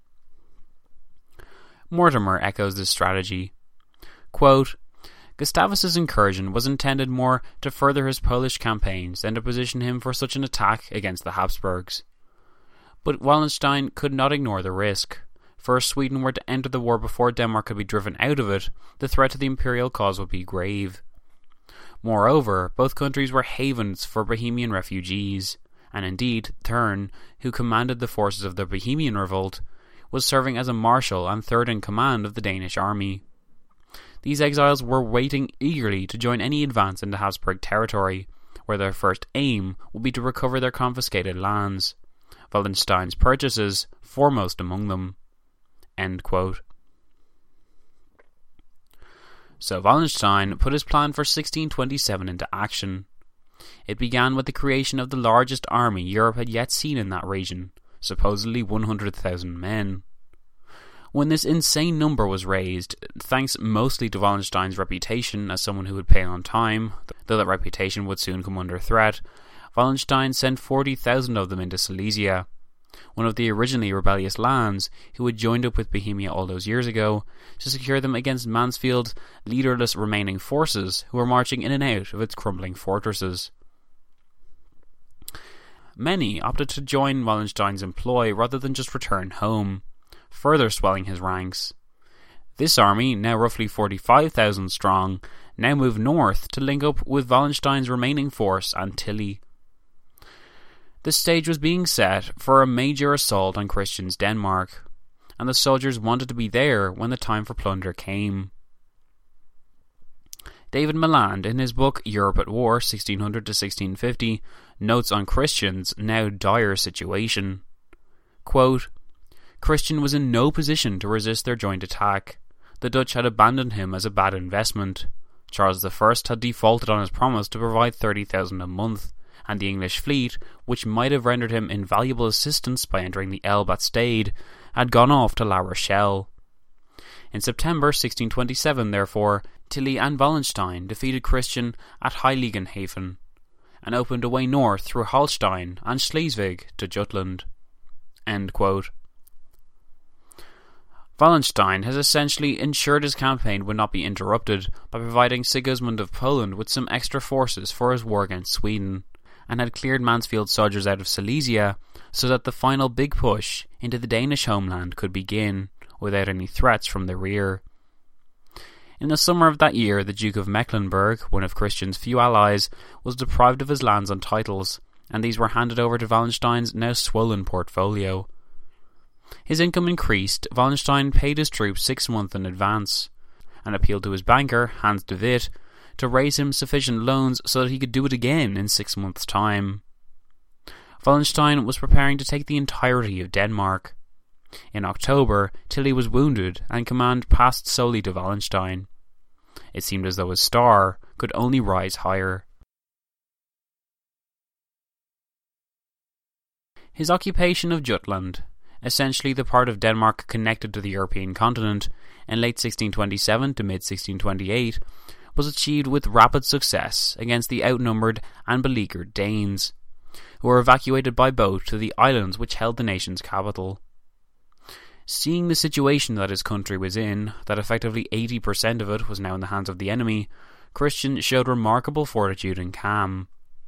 Mortimer echoes this strategy. Quote, "Gustavus's incursion was intended more to further his Polish campaigns than to position him for such an attack against the Habsburgs. But Wallenstein could not ignore the risk. For if Sweden were to enter the war before Denmark could be driven out of it, the threat to the imperial cause would be grave. Moreover, both countries were havens for Bohemian refugees, and indeed Thurn, who commanded the forces of the Bohemian revolt, was serving as a marshal and third in command of the Danish army. These exiles were waiting eagerly to join any advance into Habsburg territory, where their first aim would be to recover their confiscated lands, Wallenstein's purchases foremost among them." End quote. So Wallenstein put his plan for 1627 into action. It began with the creation of the largest army Europe had yet seen in that region, supposedly 100,000 men. When this insane number was raised, thanks mostly to Wallenstein's reputation as someone who would pay on time, though that reputation would soon come under threat, Wallenstein sent 40,000 of them into Silesia, one of the originally rebellious lands who had joined up with Bohemia all those years ago, to secure them against Mansfield's leaderless remaining forces who were marching in and out of its crumbling fortresses. Many opted to join Wallenstein's employ rather than just return home, further swelling his ranks. This army, now roughly 45,000 strong, now moved north to link up with Wallenstein's remaining force and Tilly. The stage was being set for a major assault on Christian's Denmark, and the soldiers wanted to be there when the time for plunder came. David Maland, in his book Europe at War, 1600 to 1650, notes on Christian's now dire situation. Quote, "Christian was in no position to resist their joint attack. The Dutch had abandoned him as a bad investment. Charles I had defaulted on his promise to provide 30,000 a month, and the English fleet, which might have rendered him invaluable assistance by entering the Elbe at Stade, had gone off to La Rochelle. In September 1627, therefore, Tilly and Wallenstein defeated Christian at Heiligenhafen, and opened a way north through Holstein and Schleswig to Jutland. End quote. Wallenstein has essentially ensured his campaign would not be interrupted by providing Sigismund of Poland with some extra forces for his war against Sweden, and had cleared Mansfeld's soldiers out of Silesia so that the final big push into the Danish homeland could begin, without any threats from the rear. In the summer of that year, the Duke of Mecklenburg, one of Christian's few allies, was deprived of his lands and titles, and these were handed over to Wallenstein's now swollen portfolio. His income increased. Wallenstein paid his troops 6 months in advance, and appealed to his banker, Hans de Witt, to raise him sufficient loans so that he could do it again in 6 months' time. Wallenstein was preparing to take the entirety of Denmark. In October, Tilly was wounded, and command passed solely to Wallenstein. It seemed as though his star could only rise higher. His occupation of Jutland, essentially the part of Denmark connected to the European continent, in late 1627 to mid-1628, was achieved with rapid success against the outnumbered and beleaguered Danes, who were evacuated by boat to the islands which held the nation's capital. Seeing the situation that his country was in, that effectively 80% of it was now in the hands of the enemy, Christian showed remarkable fortitude and calm.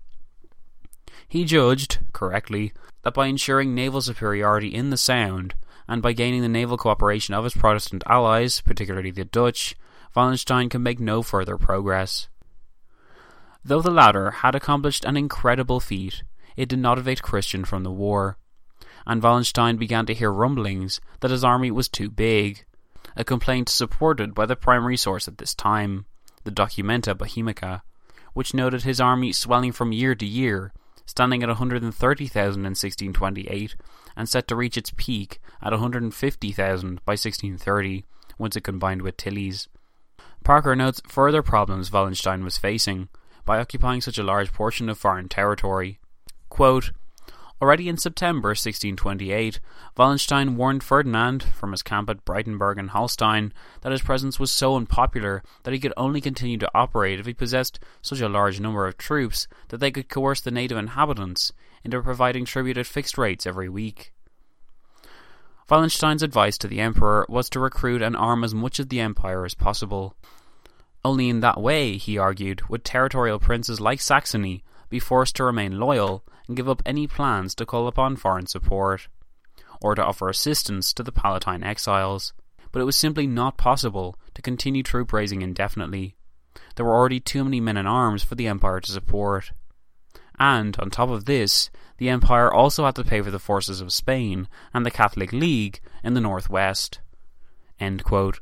He judged, correctly, that by ensuring naval superiority in the Sound, and by gaining the naval cooperation of his Protestant allies, particularly the Dutch, Wallenstein could make no further progress. Though the latter had accomplished an incredible feat, it did not evade Christian from the war, and Wallenstein began to hear rumblings that his army was too big, a complaint supported by the primary source at this time, the Documenta Bohemica, which noted his army swelling from year to year, standing at 130,000 in 1628, and set to reach its peak at 150,000 by 1630, once it combined with Tilly's. Parker notes further problems Wallenstein was facing by occupying such a large portion of foreign territory. Quote, already in September 1628, Wallenstein warned Ferdinand from his camp at Breitenberg and Holstein that his presence was so unpopular that he could only continue to operate if he possessed such a large number of troops that they could coerce the native inhabitants into providing tribute at fixed rates every week. Wallenstein's advice to the emperor was to recruit and arm as much of the empire as possible. Only in that way, he argued, would territorial princes like Saxony be forced to remain loyal and give up any plans to call upon foreign support, or to offer assistance to the Palatine exiles. But it was simply not possible to continue troop raising indefinitely. There were already too many men in arms for the empire to support. And, on top of this, the empire also had to pay for the forces of Spain and the Catholic League in the northwest. End quote.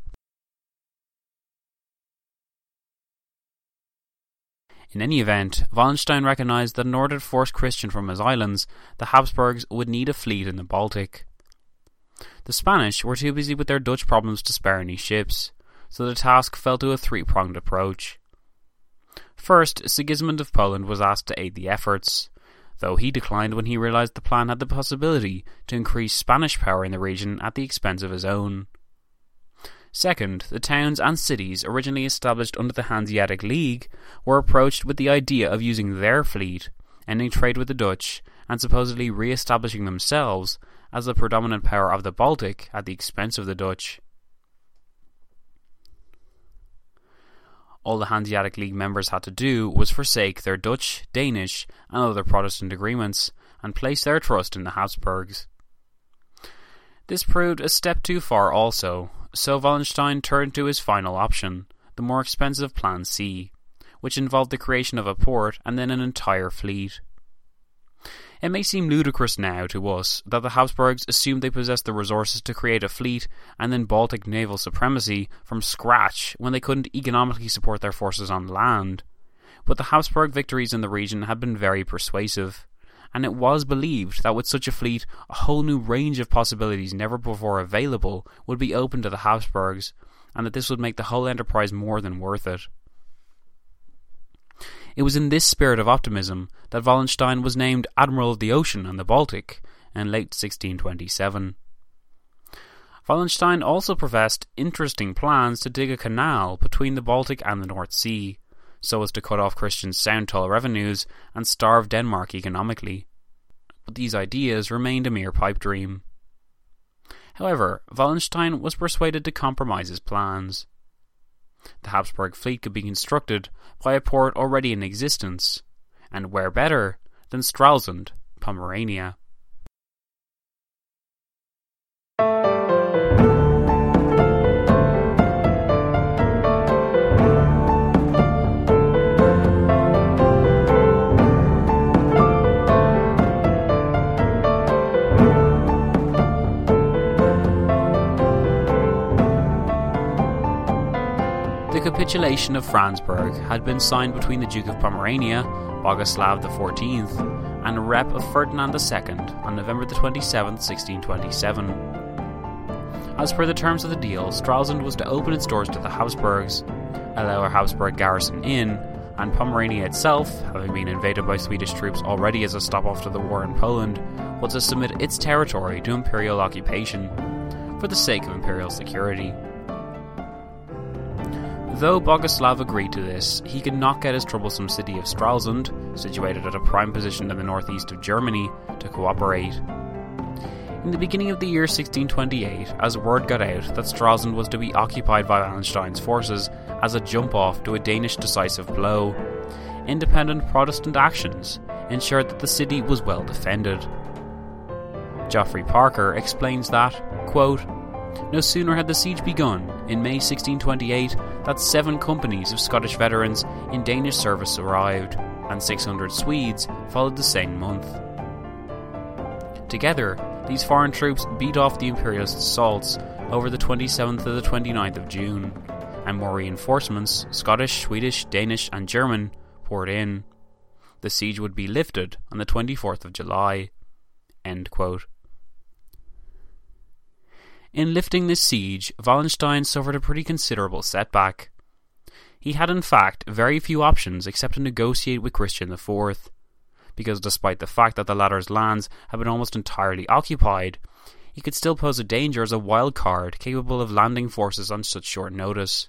In any event, Wallenstein recognised that in order to force Christian from his islands, the Habsburgs would need a fleet in the Baltic. The Spanish were too busy with their Dutch problems to spare any ships, so the task fell to a three-pronged approach. First, Sigismund of Poland was asked to aid the efforts, though he declined when he realised the plan had the possibility to increase Spanish power in the region at the expense of his own. Second, the towns and cities originally established under the Hanseatic League were approached with the idea of using their fleet, ending trade with the Dutch, and supposedly re-establishing themselves as the predominant power of the Baltic at the expense of the Dutch. All the Hanseatic League members had to do was forsake their Dutch, Danish, and other Protestant agreements, and place their trust in the Habsburgs. This proved a step too far also, so Wallenstein turned to his final option, the more expensive Plan C, which involved the creation of a port and then an entire fleet. It may seem ludicrous now to us that the Habsburgs assumed they possessed the resources to create a fleet and then Baltic naval supremacy from scratch when they couldn't economically support their forces on land, but the Habsburg victories in the region had been very persuasive, and it was believed that with such a fleet, a whole new range of possibilities never before available would be open to the Habsburgs, and that this would make the whole enterprise more than worth it. It was in this spirit of optimism that Wallenstein was named Admiral of the Ocean and the Baltic in late 1627. Wallenstein also professed interesting plans to dig a canal between the Baltic and the North Sea, so as to cut off Christian sound toll revenues and starve Denmark economically. But these ideas remained a mere pipe dream. However, Wallenstein was persuaded to compromise his plans. The Habsburg fleet could be constructed by a port already in existence, and where better than Stralsund, Pomerania. The capitulation of Franzburg had been signed between the Duke of Pomerania, Bogislav XIV, and a rep of Ferdinand II on November 27, 1627. As per the terms of the deal, Stralsund was to open its doors to the Habsburgs, allow a Habsburg garrison in, and Pomerania itself, having been invaded by Swedish troops already as a stop-off to the war in Poland, was to submit its territory to imperial occupation for the sake of imperial security. Though Bogislav agreed to this, he could not get his troublesome city of Stralsund, situated at a prime position in the northeast of Germany, to cooperate. In the beginning of the year 1628, as word got out that Stralsund was to be occupied by Wallenstein's forces as a jump-off to a Danish decisive blow, independent Protestant actions ensured that the city was well defended. Geoffrey Parker explains that, quote, "No sooner had the siege begun, in May 1628, that 7 companies of Scottish veterans in Danish service arrived, and 600 Swedes followed the same month. Together, these foreign troops beat off the imperialist assaults over the 27th to the 29th of June, and more reinforcements, Scottish, Swedish, Danish and German, poured in. The siege would be lifted on the 24th of July." End quote. In lifting this siege, Wallenstein suffered a pretty considerable setback. He had in fact very few options except to negotiate with Christian IV, because despite the fact that the latter's lands had been almost entirely occupied, he could still pose a danger as a wild card capable of landing forces on such short notice.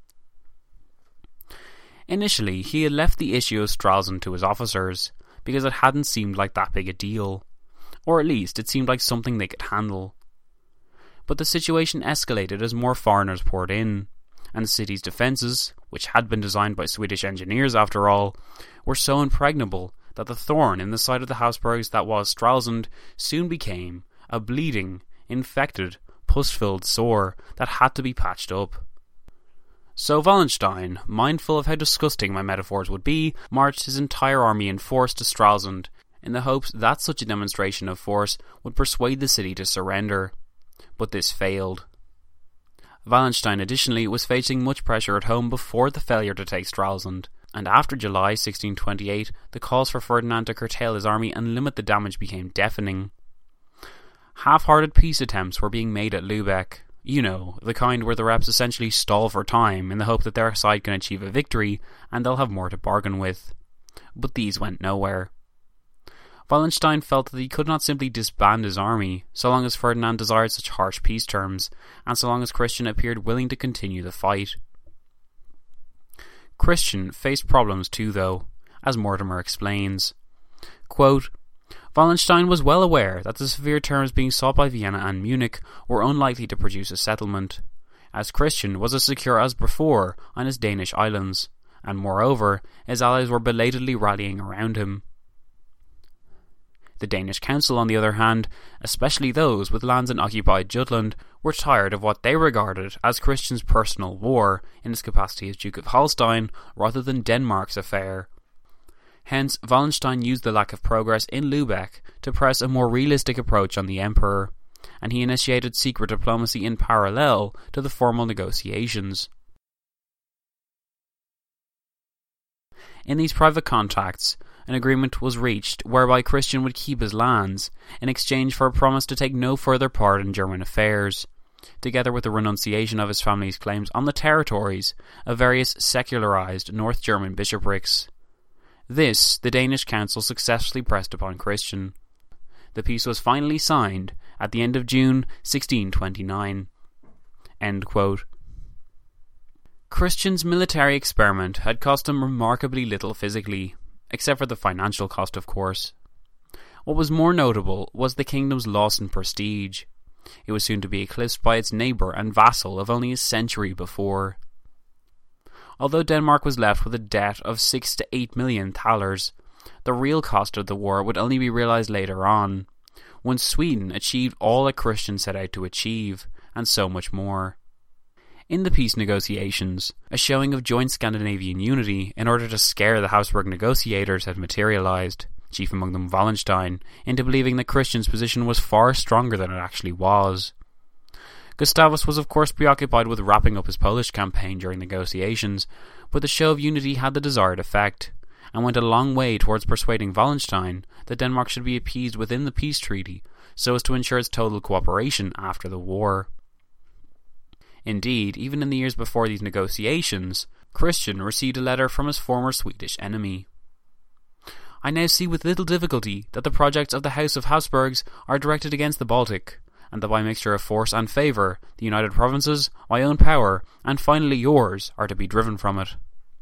Initially, he had left the issue of Stralsund to his officers, because it hadn't seemed like that big a deal, or at least it seemed like something they could handle. But the situation escalated as more foreigners poured in, and the city's defences, which had been designed by Swedish engineers after all, were so impregnable that the thorn in the side of the Habsburgs that was Stralsund soon became a bleeding, infected, pus-filled sore that had to be patched up. So Wallenstein, mindful of how disgusting my metaphors would be, marched his entire army in force to Stralsund, in the hopes that such a demonstration of force would persuade the city to surrender. But this failed. Wallenstein additionally was facing much pressure at home before the failure to take Stralsund, and after July 1628 the calls for Ferdinand to curtail his army and limit the damage became deafening. Half-hearted peace attempts were being made at Lübeck, you know, the kind where the reps essentially stall for time in the hope that their side can achieve a victory and they'll have more to bargain with. But these went nowhere. Wallenstein felt that he could not simply disband his army, so long as Ferdinand desired such harsh peace terms, and so long as Christian appeared willing to continue the fight. Christian faced problems too, though, as Mortimer explains. Quote, "Wallenstein was well aware that the severe terms being sought by Vienna and Munich were unlikely to produce a settlement, as Christian was as secure as before on his Danish islands, and moreover, his allies were belatedly rallying around him. The Danish council, on the other hand, especially those with lands in occupied Jutland, were tired of what they regarded as Christian's personal war in his capacity as Duke of Holstein rather than Denmark's affair. Hence, Wallenstein used the lack of progress in Lübeck to press a more realistic approach on the Emperor, and he initiated secret diplomacy in parallel to the formal negotiations. In these private contacts, an agreement was reached whereby Christian would keep his lands in exchange for a promise to take no further part in German affairs, together with the renunciation of his family's claims on the territories of various secularized North German bishoprics. This the Danish council successfully pressed upon Christian. The peace was finally signed at the end of June 1629. End quote. Christian's military experiment had cost him remarkably little physically, except for the financial cost, of course. What was more notable was the kingdom's loss in prestige. It was soon to be eclipsed by its neighbour and vassal of only a century before. Although Denmark was left with a debt of 6 to 8 million thalers, the real cost of the war would only be realised later on, when Sweden achieved all that Christian set out to achieve, and so much more. In the peace negotiations, a showing of joint Scandinavian unity in order to scare the Habsburg negotiators had materialised, chief among them Wallenstein, into believing that Christian's position was far stronger than it actually was. Gustavus was of course preoccupied with wrapping up his Polish campaign during negotiations, but the show of unity had the desired effect, and went a long way towards persuading Wallenstein that Denmark should be appeased within the peace treaty, so as to ensure its total cooperation after the war. Indeed, even in the years before these negotiations, Christian received a letter from his former Swedish enemy. I now see with little difficulty that the projects of the House of Habsburgs are directed against the Baltic, and that by mixture of force and favour, the United Provinces, my own power, and finally yours, are to be driven from it.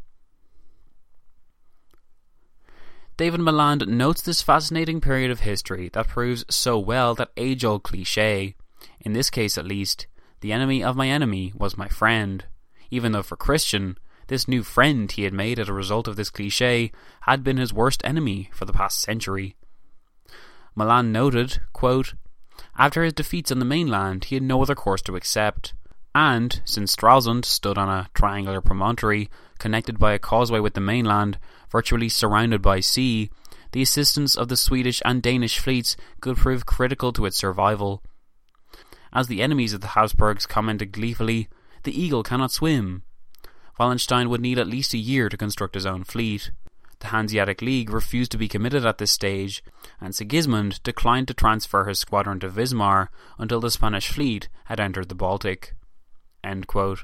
David Maland notes this fascinating period of history that proves so well that age-old cliché, in this case at least, the enemy of my enemy was my friend, even though for Christian, this new friend he had made as a result of this cliché had been his worst enemy for the past century. Maland noted, quote, after his defeats on the mainland he had no other course to accept, and, since Stralsund stood on a triangular promontory connected by a causeway with the mainland, virtually surrounded by sea, the assistance of the Swedish and Danish fleets could prove critical to its survival. As the enemies of the Habsburgs commented gleefully, the eagle cannot swim. Wallenstein would need at least a year to construct his own fleet. The Hanseatic League refused to be committed at this stage, and Sigismund declined to transfer his squadron to Wismar until the Spanish fleet had entered the Baltic. End quote.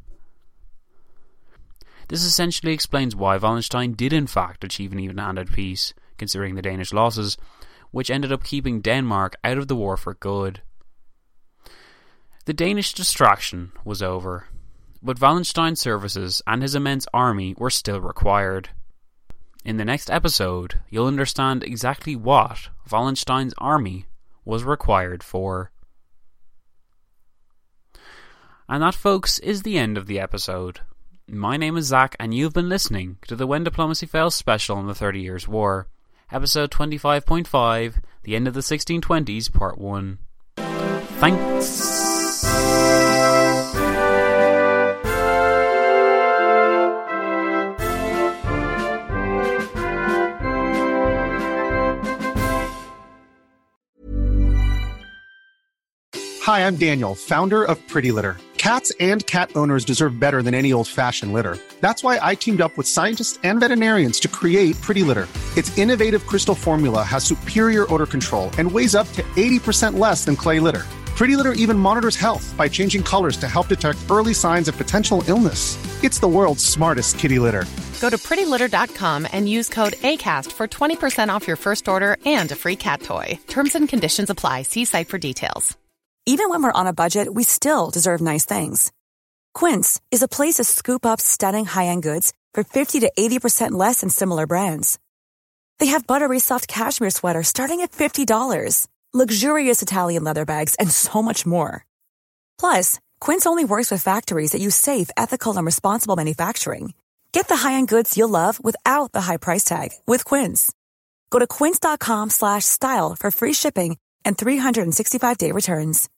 This essentially explains why Wallenstein did in fact achieve an even-handed peace, considering the Danish losses, which ended up keeping Denmark out of the war for good. The Danish distraction was over, but Wallenstein's services and his immense army were still required. In the next episode, you'll understand exactly what Wallenstein's army was required for. And that, folks, is the end of the episode. My name is Zach, and you've been listening to the When Diplomacy Fails special on the 30 Years' War, episode 25.5, The End of the 1620s, Part 1. Thanks. Hi, I'm Daniel, founder of Pretty Litter. Cats and cat owners deserve better than any old-fashioned litter. That's why I teamed up with scientists and veterinarians to create Pretty Litter. Its innovative crystal formula has superior odor control and weighs up to 80% less than clay litter. Pretty Litter even monitors health by changing colors to help detect early signs of potential illness. It's the world's smartest kitty litter. Go to prettylitter.com and use code ACAST for 20% off your first order and a free cat toy. Terms and conditions apply. See site for details. Even when we're on a budget, we still deserve nice things. Quince is a place to scoop up stunning high-end goods for 50 to 80% less than similar brands. They have buttery soft cashmere sweaters starting at $50, luxurious Italian leather bags, and so much more. Plus, Quince only works with factories that use safe, ethical, and responsible manufacturing. Get the high-end goods you'll love without the high price tag with Quince. Go to quince.com/style for free shipping and 365-day returns.